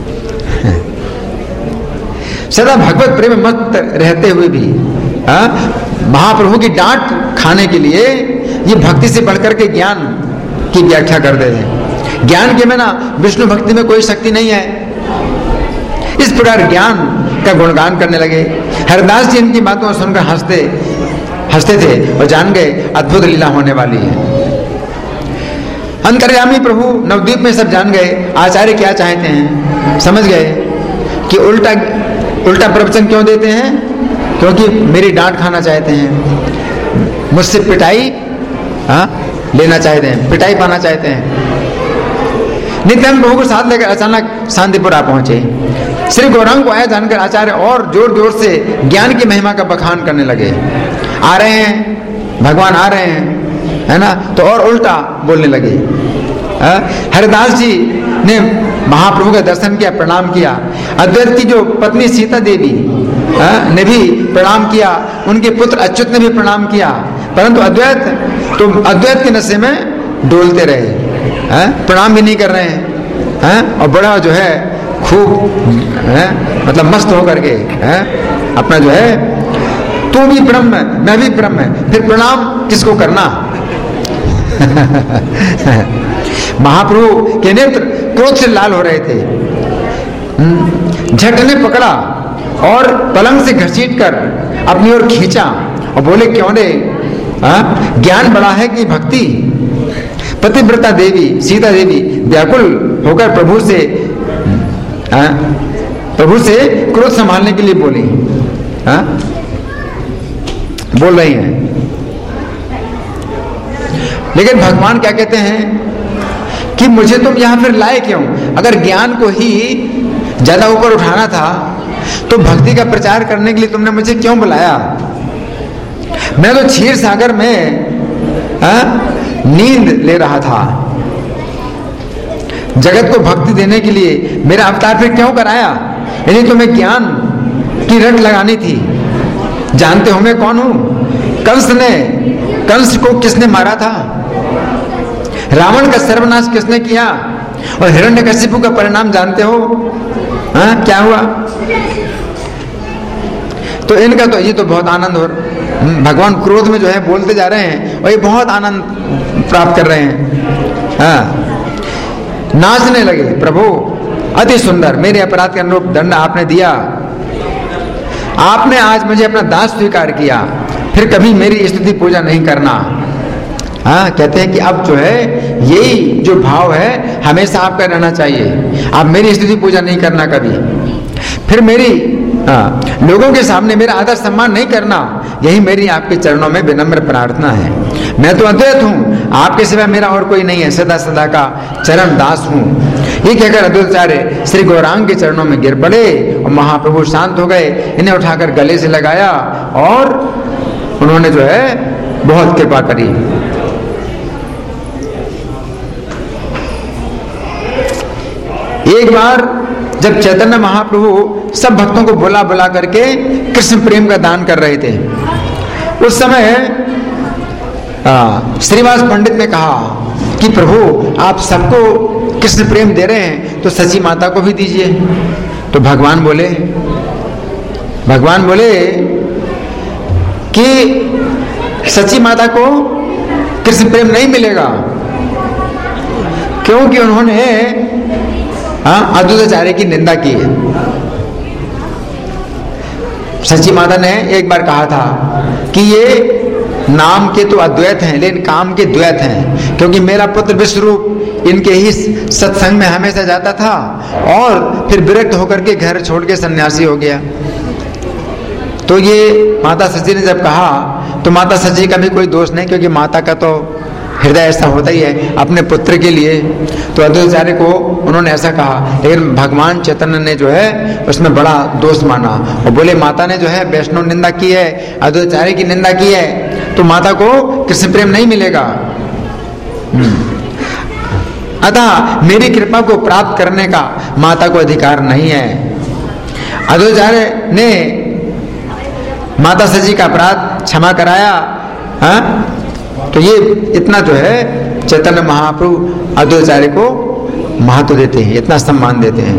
Speaker 1: सदा भगवत प्रेम मत रहते हुए भी आ, महाप्रभु की डांट खाने के लिए ये भक्ति से बढ़कर के ज्ञान की व्याख्या कर देते हैं। ज्ञान के बिना विष्णु भक्ति में कोई शक्ति नहीं है। इस प्रकार ज्ञान का गुणगान करने लगे। हरिदास जी इनकी बातों को सुनकर हंसते हंसते थे और जान गए अद्भुत लीला होने वाली है। अंतर्यामी प्रभु नवद्वीप में सब जान गए आचार्य क्या चाहते हैं, समझ गए कि उल्टा उल्टा प्रवचन क्यों देते हैं, क्योंकि मेरी डांट खाना चाहते हैं, मुझसे पिटाई हाँ लेना चाहते हैं, पिटाई पाना चाहते हैं। नित्यानंद प्रभु को साथ लेकर अचानक शांतिपुर आ पहुंचे। श्री गौरांग को आया जानकर आचार्य और जोर जोर से ज्ञान की महिमा का बखान करने लगे। आ रहे हैं भगवान, आ रहे हैं, है ना, तो और उल्टा बोलने लगे। हरिदास जी ने महाप्रभु का दर्शन किया, प्रणाम किया। अद्वैत की जो पत्नी सीता देवी ने भी प्रणाम किया, उनके पुत्र अच्युत ने भी प्रणाम किया, परंतु अद्वैत तो अद्वैत के नशे में डोलते रहे, है? प्रणाम भी नहीं कर रहे हैं, है? और बड़ा जो है खूब है मतलब मस्त होकर के है अपना जो है तू भी ब्रह्म है मैं भी ब्रह्म है, फिर प्रणाम किसको करना। महाप्रभु के नेत्र क्रोध से लाल हो रहे थे। झट ने पकड़ा और पलंग से घसीट कर अपनी ओर खींचा और बोले क्यों रे, ज्ञान बड़ा है कि भक्ति। पतिव्रता देवी सीता देवी व्याकुल होकर प्रभु से आ, प्रभु से क्रोध संभालने के लिए बोली आ, बोल रही हैं। लेकिन भगवान क्या कहते हैं कि मुझे तुम यहां फिर लाए क्यों? अगर ज्ञान को ही ज्यादा ऊपर उठाना था तो भक्ति का प्रचार करने के लिए तुमने मुझे क्यों बुलाया? मैं तो क्षीर सागर में आ, नींद ले रहा था। जगत को भक्ति देने के लिए मेरा अवतार फिर क्यों कराया? यदि तुम्हें ज्ञान की रट लगानी थी, जानते हो मैं कौन हूं? कंस ने कंस को किसने मारा था? रावण का सर्वनाश किसने किया? और हिरण्यकशिपु का परिणाम जानते हो? हाँ, क्या हुआ? तो इनका तो ये तो बहुत आनंद हो, भगवान क्रोध में जो है बोलते जा रहे हैं और ये बहुत आनंद प्राप्त कर रहे हैं। हाँ, नाचने लगे, प्रभु अति सुंदर, मेरे अपराध के अनुरूप दंड आपने दिया, आपने आज मुझे अपना दास स्वीकार किया, फिर कभी मेरी स्तुति पूजा नहीं करना। हाँ, कहते हैं कि अब जो है यही जो भाव है हमेशा आपका रहना चाहिए, आप मेरी स्तुति पूजा नहीं करना कभी, फिर मेरी हाँ, लोगों के सामने मेरा आदर सम्मान नहीं करना, यही मेरी आपके चरणों में विनम्र प्रार्थना है। मैं तो अद्वैत हूँ, आपके सिवा मेरा और कोई नहीं है, सदा सदा का चरण दास हूँ। ये कहकर अद्वैताचार्य श्री गौरांग के चरणों में गिर पड़े और महाप्रभु शांत हो गए, इन्हें उठाकर गले से लगाया और उन्होंने जो है बहुत कृपा करी। एक बार जब चैतन्य महाप्रभु सब भक्तों को बुला बुला करके कृष्ण प्रेम का दान कर रहे थे, उस समय श्रीवास पंडित ने कहा कि प्रभु आप सबको कृष्ण प्रेम दे रहे हैं तो सची माता को भी दीजिए। तो भगवान बोले भगवान बोले कि सची माता को कृष्ण प्रेम नहीं मिलेगा, क्योंकि उन्होंने हाँ अद्वैताचार्य की निंदा की है। सची माता ने एक बार कहा था कि ये नाम के तो अद्वैत हैं लेकिन काम के द्वैत हैं, क्योंकि मेरा पुत्र विश्वरूप इनके ही सत्संग में हमेशा जाता था और फिर विरक्त होकर के घर छोड़ के सन्यासी हो गया। तो ये माता सची ने जब कहा तो माता सची का भी कोई दोष नहीं, क्योंकि माता का तो हृदय ऐसा होता ही है अपने पुत्र के लिए। तो अद्वैताचार्य को उन्होंने ऐसा कहा, लेकिन भगवान चैतन्य ने जो है उसमें बड़ा दोष माना और बोले माता ने जो है वैष्णव निंदा की है, अद्वैताचार्य की निंदा की है, तो माता को कृष्ण प्रेम नहीं मिलेगा। अतः मेरी कृपा को प्राप्त करने का माता को अधिकार नहीं है। अद्वैताचार्य ने माता सजी का अपराध क्षमा कराया। हा? तो ये इतना जो है चैतन्य महाप्रभु अद्वैताचार्य को महत्व देते हैं, इतना सम्मान देते हैं।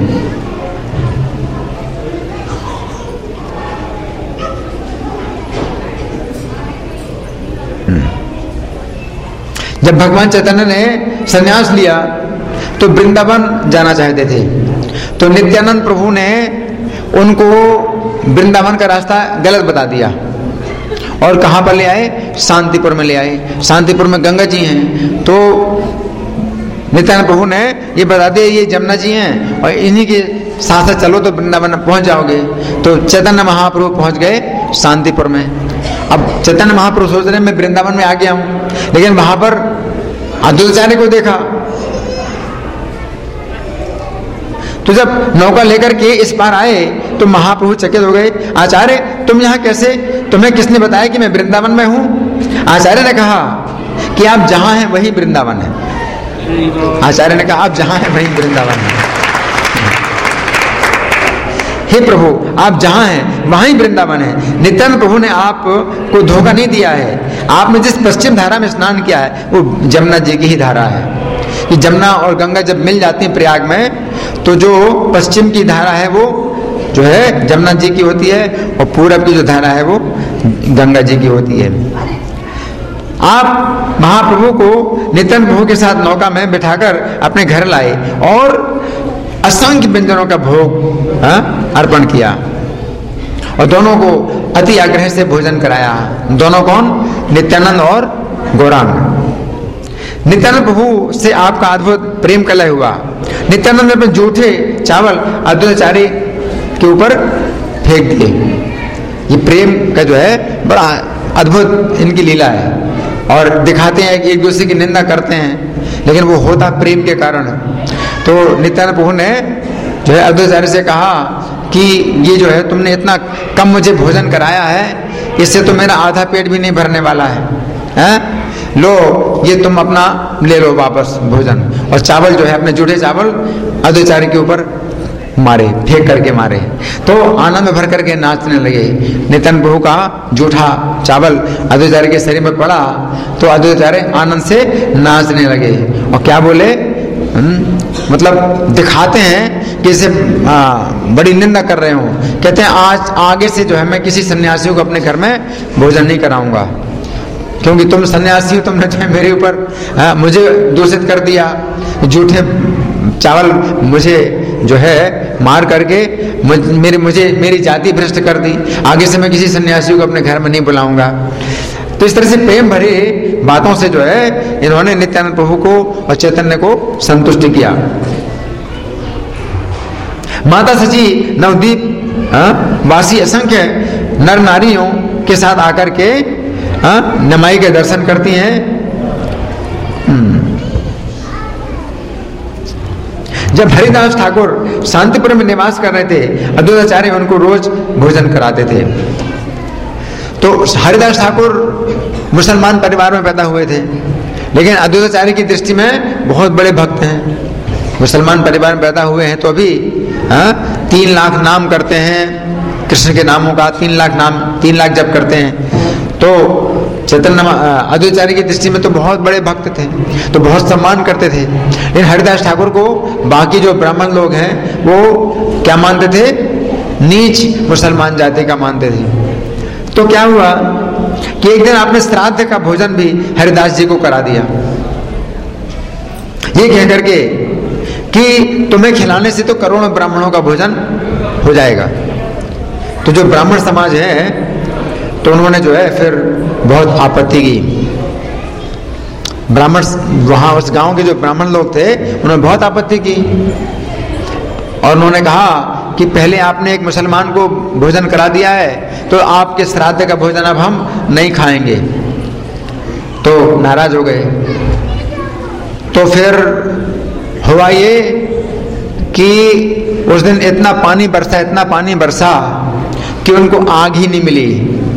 Speaker 1: जब भगवान चैतन्य ने संन्यास लिया तो वृंदावन जाना चाहते थे, तो नित्यानंद प्रभु ने उनको वृंदावन का रास्ता गलत बता दिया और कहां पर ले आए? शांतिपुर में ले आए। शांतिपुर में गंगा जी हैं, तो नित्यानंद प्रभु ने ये बता दिया ये जमुना जी हैं और इन्हीं के साथ साथ चलो तो वृंदावन पहुंच जाओगे। तो चैतन्य महाप्रभु पहुंच गए शांतिपुर में। अब चैतन्य महाप्रभु सोच रहे हैं मैं वृंदावन में आ गया हूं, लेकिन वहां पर अद्वैताचार्य को देखा। तो जब नौका लेकर के इस पार आए तो महाप्रभु चकित हो गए, आचार्य तुम यहाँ कैसे, तुम्हें किसने बताया कि मैं वृंदावन में हूँ? आचार्य ने कहा कि आप जहाँ हैं वही वृंदावन है। आचार्य ने कहा आप जहाँ हैं वही वृंदावन है। हे प्रभु आप जहाँ हैं वहीं वृंदावन है। नित्यानंद प्रभु ने आपको धोखा नहीं दिया है। आपने जिस पश्चिम धारा में स्नान किया है वो जमुना जी की ही धारा है। कि जमुना और गंगा जब मिल जाती हैं प्रयाग में, तो जो पश्चिम की धारा है वो जो है जमुना जी की होती है और पूरब की जो धारा है वो गंगा जी की होती है। आप महाप्रभु को नित्यानंद प्रभु के साथ नौका में बिठाकर अपने घर लाए और असंख्य व्यंजनों का भोग अर्पण किया और दोनों को अति आग्रह से भोजन कराया। दोनों कौन? नित्यानंद और गौरांग। नित्यानंद प्रभु से आपका अद्भुत प्रेम कलह हुआ। नित्यानंद ने अपने जूठे चावल अद्वैताचार्य के ऊपर फेंक दिए। ये प्रेम का जो है बड़ा अद्भुत इनकी लीला है और दिखाते हैं कि एक दूसरे की निंदा करते हैं, लेकिन वो होता प्रेम के कारण। तो नित्यानंद प्रभु ने जो है अद्वैताचार्य से कहा कि ये जो है तुमने इतना कम मुझे भोजन कराया है, इससे तो मेरा आधा पेट भी नहीं भरने वाला है, हैं? लो ये तुम अपना ले लो वापस भोजन। और चावल जो है अपने जूठे चावल अद्वैताचार्य के ऊपर मारे, फेंक करके मारे। तो आनंद भर करके नाचने लगे। नित्यानंद प्रभु का जूठा चावल अद्वैताचार्य के शरीर में पड़ा तो अद्वैताचार्य आनंद से नाचने लगे। और क्या बोले, मतलब दिखाते हैं कि इसे बड़ी निंदा कर रहे हो। कहते हैं आज आगे से जो है मैं किसी सन्यासी को अपने घर में भोजन नहीं कराऊंगा, क्योंकि तुम सन्यासी हो, तुमने जो है मेरे ऊपर मुझे दूषित कर दिया, जूठे चावल मुझे जो है मार करके मुझ, मेरे मुझे मेरी जाति भ्रष्ट कर दी। आगे से मैं किसी सन्यासी को अपने घर में नहीं बुलाऊंगा। तो इस तरह से प्रेम भरे बातों से जो है इन्होंने नित्यानंद प्रभु को और चैतन्य को संतुष्ट किया। माता सची नवदीप वासी असंख्य नर नारियों के साथ आकर के नमाई के दर्शन करती हैं। जब हरिदास ठाकुर शांतिपुर में निवास कर रहे थे, अद्वैताचार्य उनको रोज भोजन कराते थे। तो हरिदास ठाकुर मुसलमान परिवार में पैदा हुए थे, लेकिन अद्वैताचार्य की दृष्टि में बहुत बड़े भक्त हैं। मुसलमान परिवार में पैदा हुए हैं तो अभी हाँ, तीन लाख नाम करते हैं कृष्ण के नामों का, तीन लाख नाम तीन लाख जप करते हैं। तो चैतन्य अद्वैताचार्य की दृष्टि में तो बहुत बड़े भक्त थे, तो बहुत सम्मान करते थे। लेकिन हरिदास ठाकुर को बाकी जो ब्राह्मण लोग हैं वो क्या मानते थे, नीच मुसलमान जाति का मानते थे। तो क्या हुआ कि एक दिन आपने श्राद्ध का भोजन भी हरिदास जी को करा दिया, ये कह करके कि तुम्हें खिलाने से तो करोड़ों ब्राह्मणों का भोजन हो जाएगा। तो जो ब्राह्मण समाज है तो उन्होंने जो है फिर बहुत आपत्ति की। ब्राह्मण वहां उस गांव के जो ब्राह्मण लोग थे उन्होंने बहुत आपत्ति की और उन्होंने कहा कि पहले आपने एक मुसलमान को भोजन करा दिया है तो आपके श्राद्ध का भोजन अब हम नहीं खाएंगे। तो नाराज हो गए। तो फिर हुआ ये कि उस दिन इतना पानी बरसा इतना पानी बरसा कि उनको आग ही नहीं मिली,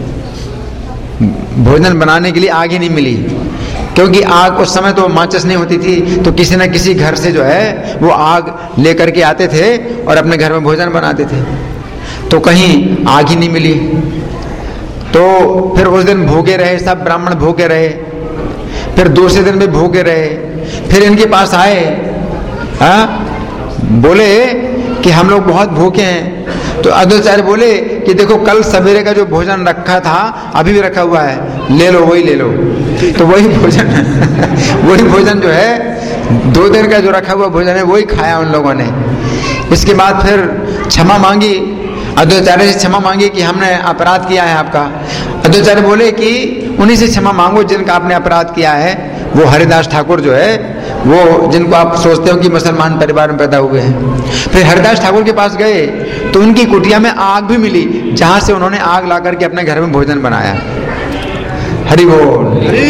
Speaker 1: भोजन बनाने के लिए आग ही नहीं मिली। क्योंकि आग उस समय तो माचिस नहीं होती थी, तो किसी न किसी घर से जो है वो आग लेकर के आते थे और अपने घर में भोजन बनाते थे। तो कहीं आग ही नहीं मिली। तो फिर उस दिन भूखे रहे, सब ब्राह्मण भूखे रहे। फिर दूसरे दिन भी भूखे रहे। फिर इनके पास आए, हाँ, बोले कि हम लोग बहुत भूखे हैं। तो अद्वैताचार्य बोले कि देखो कल सवेरे का जो भोजन रखा था अभी भी रखा हुआ है, ले लो, वही ले लो। तो वही भोजन वही भोजन जो है दो दिन का जो रखा हुआ भोजन है वही खाया उन लोगों ने। इसके बाद फिर क्षमा मांगी, अद्वैताचार्य से क्षमा मांगी कि हमने अपराध किया है आपका। अद्वैताचार्य बोले कि उन्हीं से क्षमा मांगो जिनका आपने अपराध किया है। वो हरिदास ठाकुर जो है वो जिनको आप सोचते हो कि मुसलमान परिवार में पैदा हुए हैं। फिर हरिदास ठाकुर के पास गए तो उनकी कुटिया में आग भी मिली, जहां से उन्होंने आग ला करके अपने घर में भोजन बनाया। हरि बोल,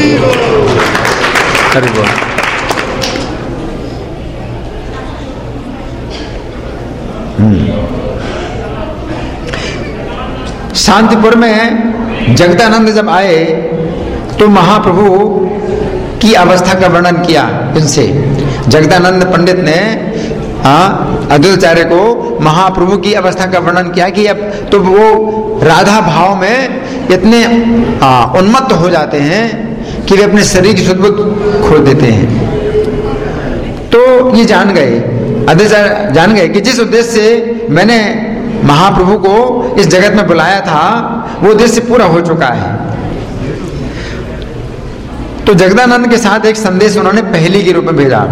Speaker 1: हरि बोल। शांतिपुर में जगदानंद जब आए तो महाप्रभु की अवस्था का वर्णन किया इनसे। जगदानंद पंडित ने अद्वैताचार्य को महाप्रभु की अवस्था का वर्णन किया कि अब तो वो राधा भाव में इतने उन्मत्त हो जाते हैं कि वे अपने शरीर की सुध-बुध खो देते हैं। तो ये जान गए, अद्वैताचार्य जान गए कि जिस उद्देश्य से मैंने महाप्रभु को इस जगत में बुलाया था वो उद्देश्य पूरा हो चुका है। तो जगदानंद के साथ एक संदेश उन्होंने पहेली के रूप में भेजा।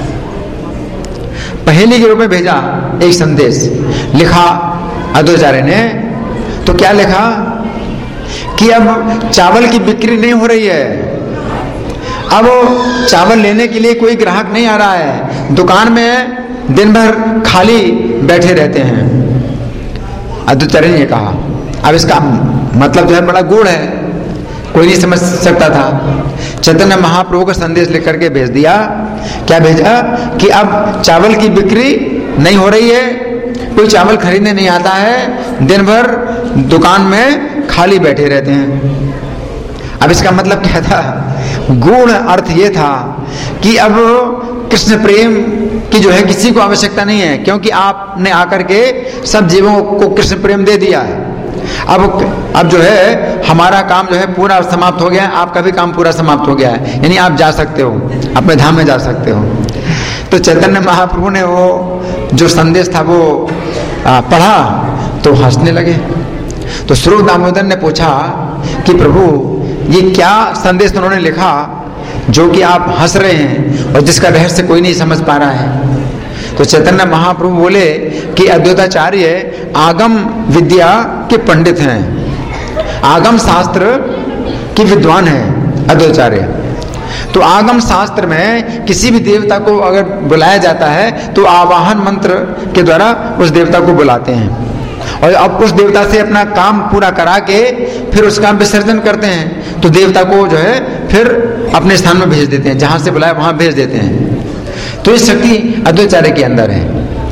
Speaker 1: पहेली के रूप में भेजा एक संदेश लिखा अद्वैताचार्य ने। तो क्या लिखा कि अब चावल की बिक्री नहीं हो रही है, अब चावल लेने के लिए कोई ग्राहक नहीं आ रहा है, दुकान में दिन भर खाली बैठे रहते हैं। अद्वैताचार्य ने कहा। अब इसका मतलब जो है बड़ा गूढ़ है, कोई नहीं समझ सकता था। चैतन्य महाप्रभु का संदेश लिख करके भेज दिया। क्या भेजा कि अब चावल की बिक्री नहीं हो रही है, कोई चावल खरीदने नहीं आता है, दिन भर दुकान में खाली बैठे रहते हैं। अब इसका मतलब क्या था? गूढ़ अर्थ ये था कि अब कृष्ण प्रेम की जो है किसी को आवश्यकता नहीं है, क्योंकि आपने आकर के सब जीवों को कृष्ण प्रेम दे दिया है। अब अब जो है हमारा काम जो है पूरा समाप्त हो गया है, आपका भी काम पूरा समाप्त हो गया है, यानी आप जा सकते हो, अपने धाम में जा सकते हो। तो चैतन्य महाप्रभु ने वो जो संदेश था वो आ, पढ़ा तो हंसने लगे। तो स्वरूप दामोदर ने पूछा कि प्रभु ये क्या संदेश उन्होंने लिखा जो कि आप हंस रहे हैं और जिसका रहस्य कोई नहीं समझ पा रहा है। तो चैतन्य महाप्रभु बोले कि अद्वैताचार्य आगम विद्या के पंडित हैं, आगम शास्त्र की विद्वान हैं अद्वैताचार्य। तो आगम शास्त्र में किसी भी देवता को अगर बुलाया जाता है तो आवाहन मंत्र के द्वारा उस देवता को बुलाते हैं, और अब उस देवता से अपना काम पूरा करा के फिर उसका विसर्जन करते हैं। तो देवता को जो है फिर अपने स्थान में भेज देते हैं, जहां से बुलाया वहां भेज देते हैं। तो ये शक्ति अद्वैताचार्य के अंदर है,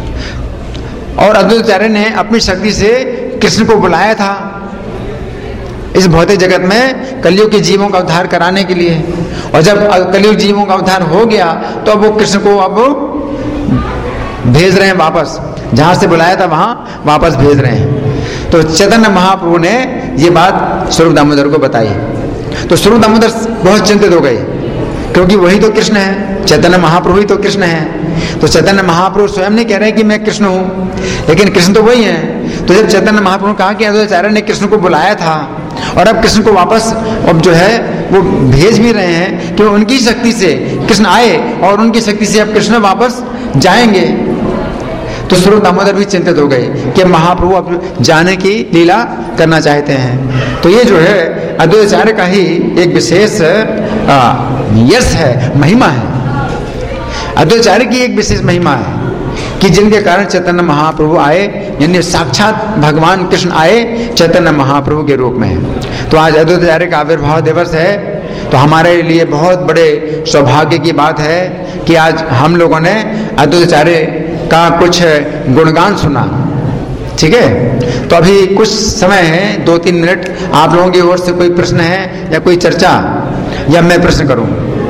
Speaker 1: और अद्वैताचार्य ने अपनी शक्ति से कृष्ण को बुलाया था इस भौतिक जगत में कलयुग के जीवों का उद्धार कराने के लिए। और जब कलयुग जीवों का उद्धार हो गया तो अब वो कृष्ण को अब भेज रहे हैं वापस, जहां से बुलाया था वहां वापस भेज रहे हैं। तो चैतन्य महाप्रभु ने ये बात स्वरूप दामोदर को बताई। तो स्वरूप दामोदर बहुत चिंतित हो गए, क्योंकि वही तो कृष्ण है, चैतन्य महाप्रभु ही तो कृष्ण है। तो चैतन्य महाप्रभु स्वयं नहीं कह रहे कि मैं कृष्ण हूं, लेकिन कृष्ण तो वही है। तो जब चैतन्य महाप्रभु कहा कि अद्वैताचार्य ने कृष्ण को बुलाया था और अब कृष्ण को वापस अब जो है वो भेज भी रहे हैं, कि उनकी शक्ति से कृष्ण आए और उनकी शक्ति से अब कृष्ण वापस जाएंगे। तो स्वरूप दामोदर भी चिंतित हो गए कि महाप्रभु अब जाने की लीला करना चाहते हैं। तो ये जो है अद्वैताचार्य का ही एक विशेष यश है, महिमा है। अद्वैताचार्य की एक विशेष महिमा है कि जिनके कारण चैतन्य महाप्रभु आए, यानी साक्षात भगवान कृष्ण आए चैतन्य महाप्रभु के रूप में। तो आज अद्वैताचार्य का आविर्भाव दिवस है, तो हमारे लिए बहुत बड़े सौभाग्य की बात है कि आज हम लोगों ने अद्वैताचार्य का कुछ गुणगान सुना। ठीक है, तो अभी कुछ समय है, दो तीन मिनट, आप लोगों की ओर से कोई प्रश्न है या कोई चर्चा, या मैं प्रश्न करूं?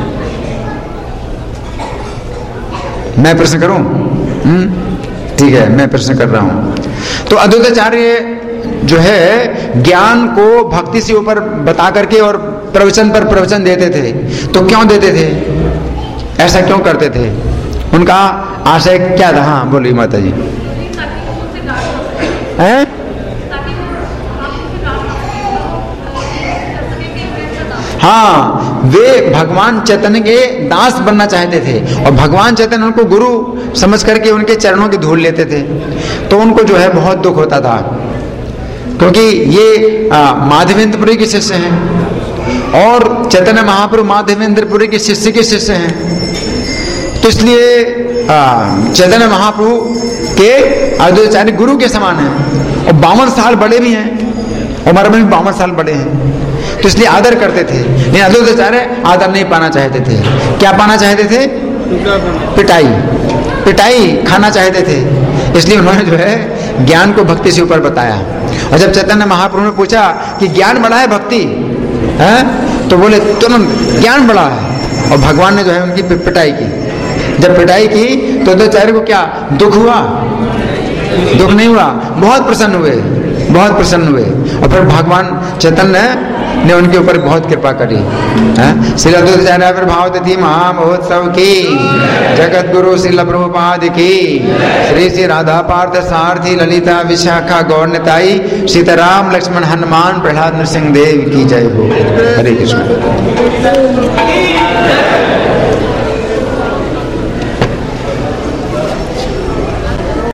Speaker 1: मैं प्रश्न करूं? हम्म ठीक है, मैं प्रश्न कर रहा हूं। तो अद्वैताचार्य जो है ज्ञान को भक्ति से ऊपर बता करके और प्रवचन पर प्रवचन देते थे। तो क्यों देते थे, ऐसा क्यों करते थे, उनका आशय क्या था? हाँ बोलिए माता जी। हैं? हाँ, वे भगवान चैतन्य के दास बनना चाहते थे और भगवान चैतन्य उनको गुरु समझ करके उनके चरणों की धूल लेते थे। तो उनको जो है बहुत दुख होता था, क्योंकि ये माधवेंद्रपुरी के शिष्य हैं और चैतन्य महाप्रभु माधवेंद्रपुरी के शिष्य के शिष्य हैं। तो इसलिए चैतन्य महाप्रभु के अद्वैताचार्य गुरु के समान हैं और बावन साल बड़े भी हैं, उम्र में भी बावन साल बड़े हैं। तो इसलिए आदर करते थे, लेकिन अद्वैताचार्य आदर नहीं पाना चाहते थे। क्या पाना चाहते थे? पिटाई, पिटाई खाना चाहते थे। इसलिए उन्होंने जो है ज्ञान को भक्ति से ऊपर बताया। और जब चैतन्य महाप्रभु ने पूछा कि ज्ञान बड़ा है भक्ति है, तो बोले तुरंत ज्ञान बड़ा है। और भगवान ने जो है उनकी पिटाई की। जब पिटाई की तो अद्वैताचार्य को क्या दुख हुआ? दुख नहीं हुआ, बहुत प्रसन्न हुए, बहुत प्रसन्न हुए। और फिर भगवान चैतन्य ने उनके ऊपर बहुत कृपा करी। श्री अद्वैताचार्य आविर्भाव तिथि महामहोत्सव की, जगत गुरु श्री प्रभुपाद की, श्री श्री राधा पार्थ सारथी ललिता विशाखा गौरताई, सीताराम लक्ष्मण हनुमान प्रहलाद नृसिंह देव की जय हो। हरे कृष्ण।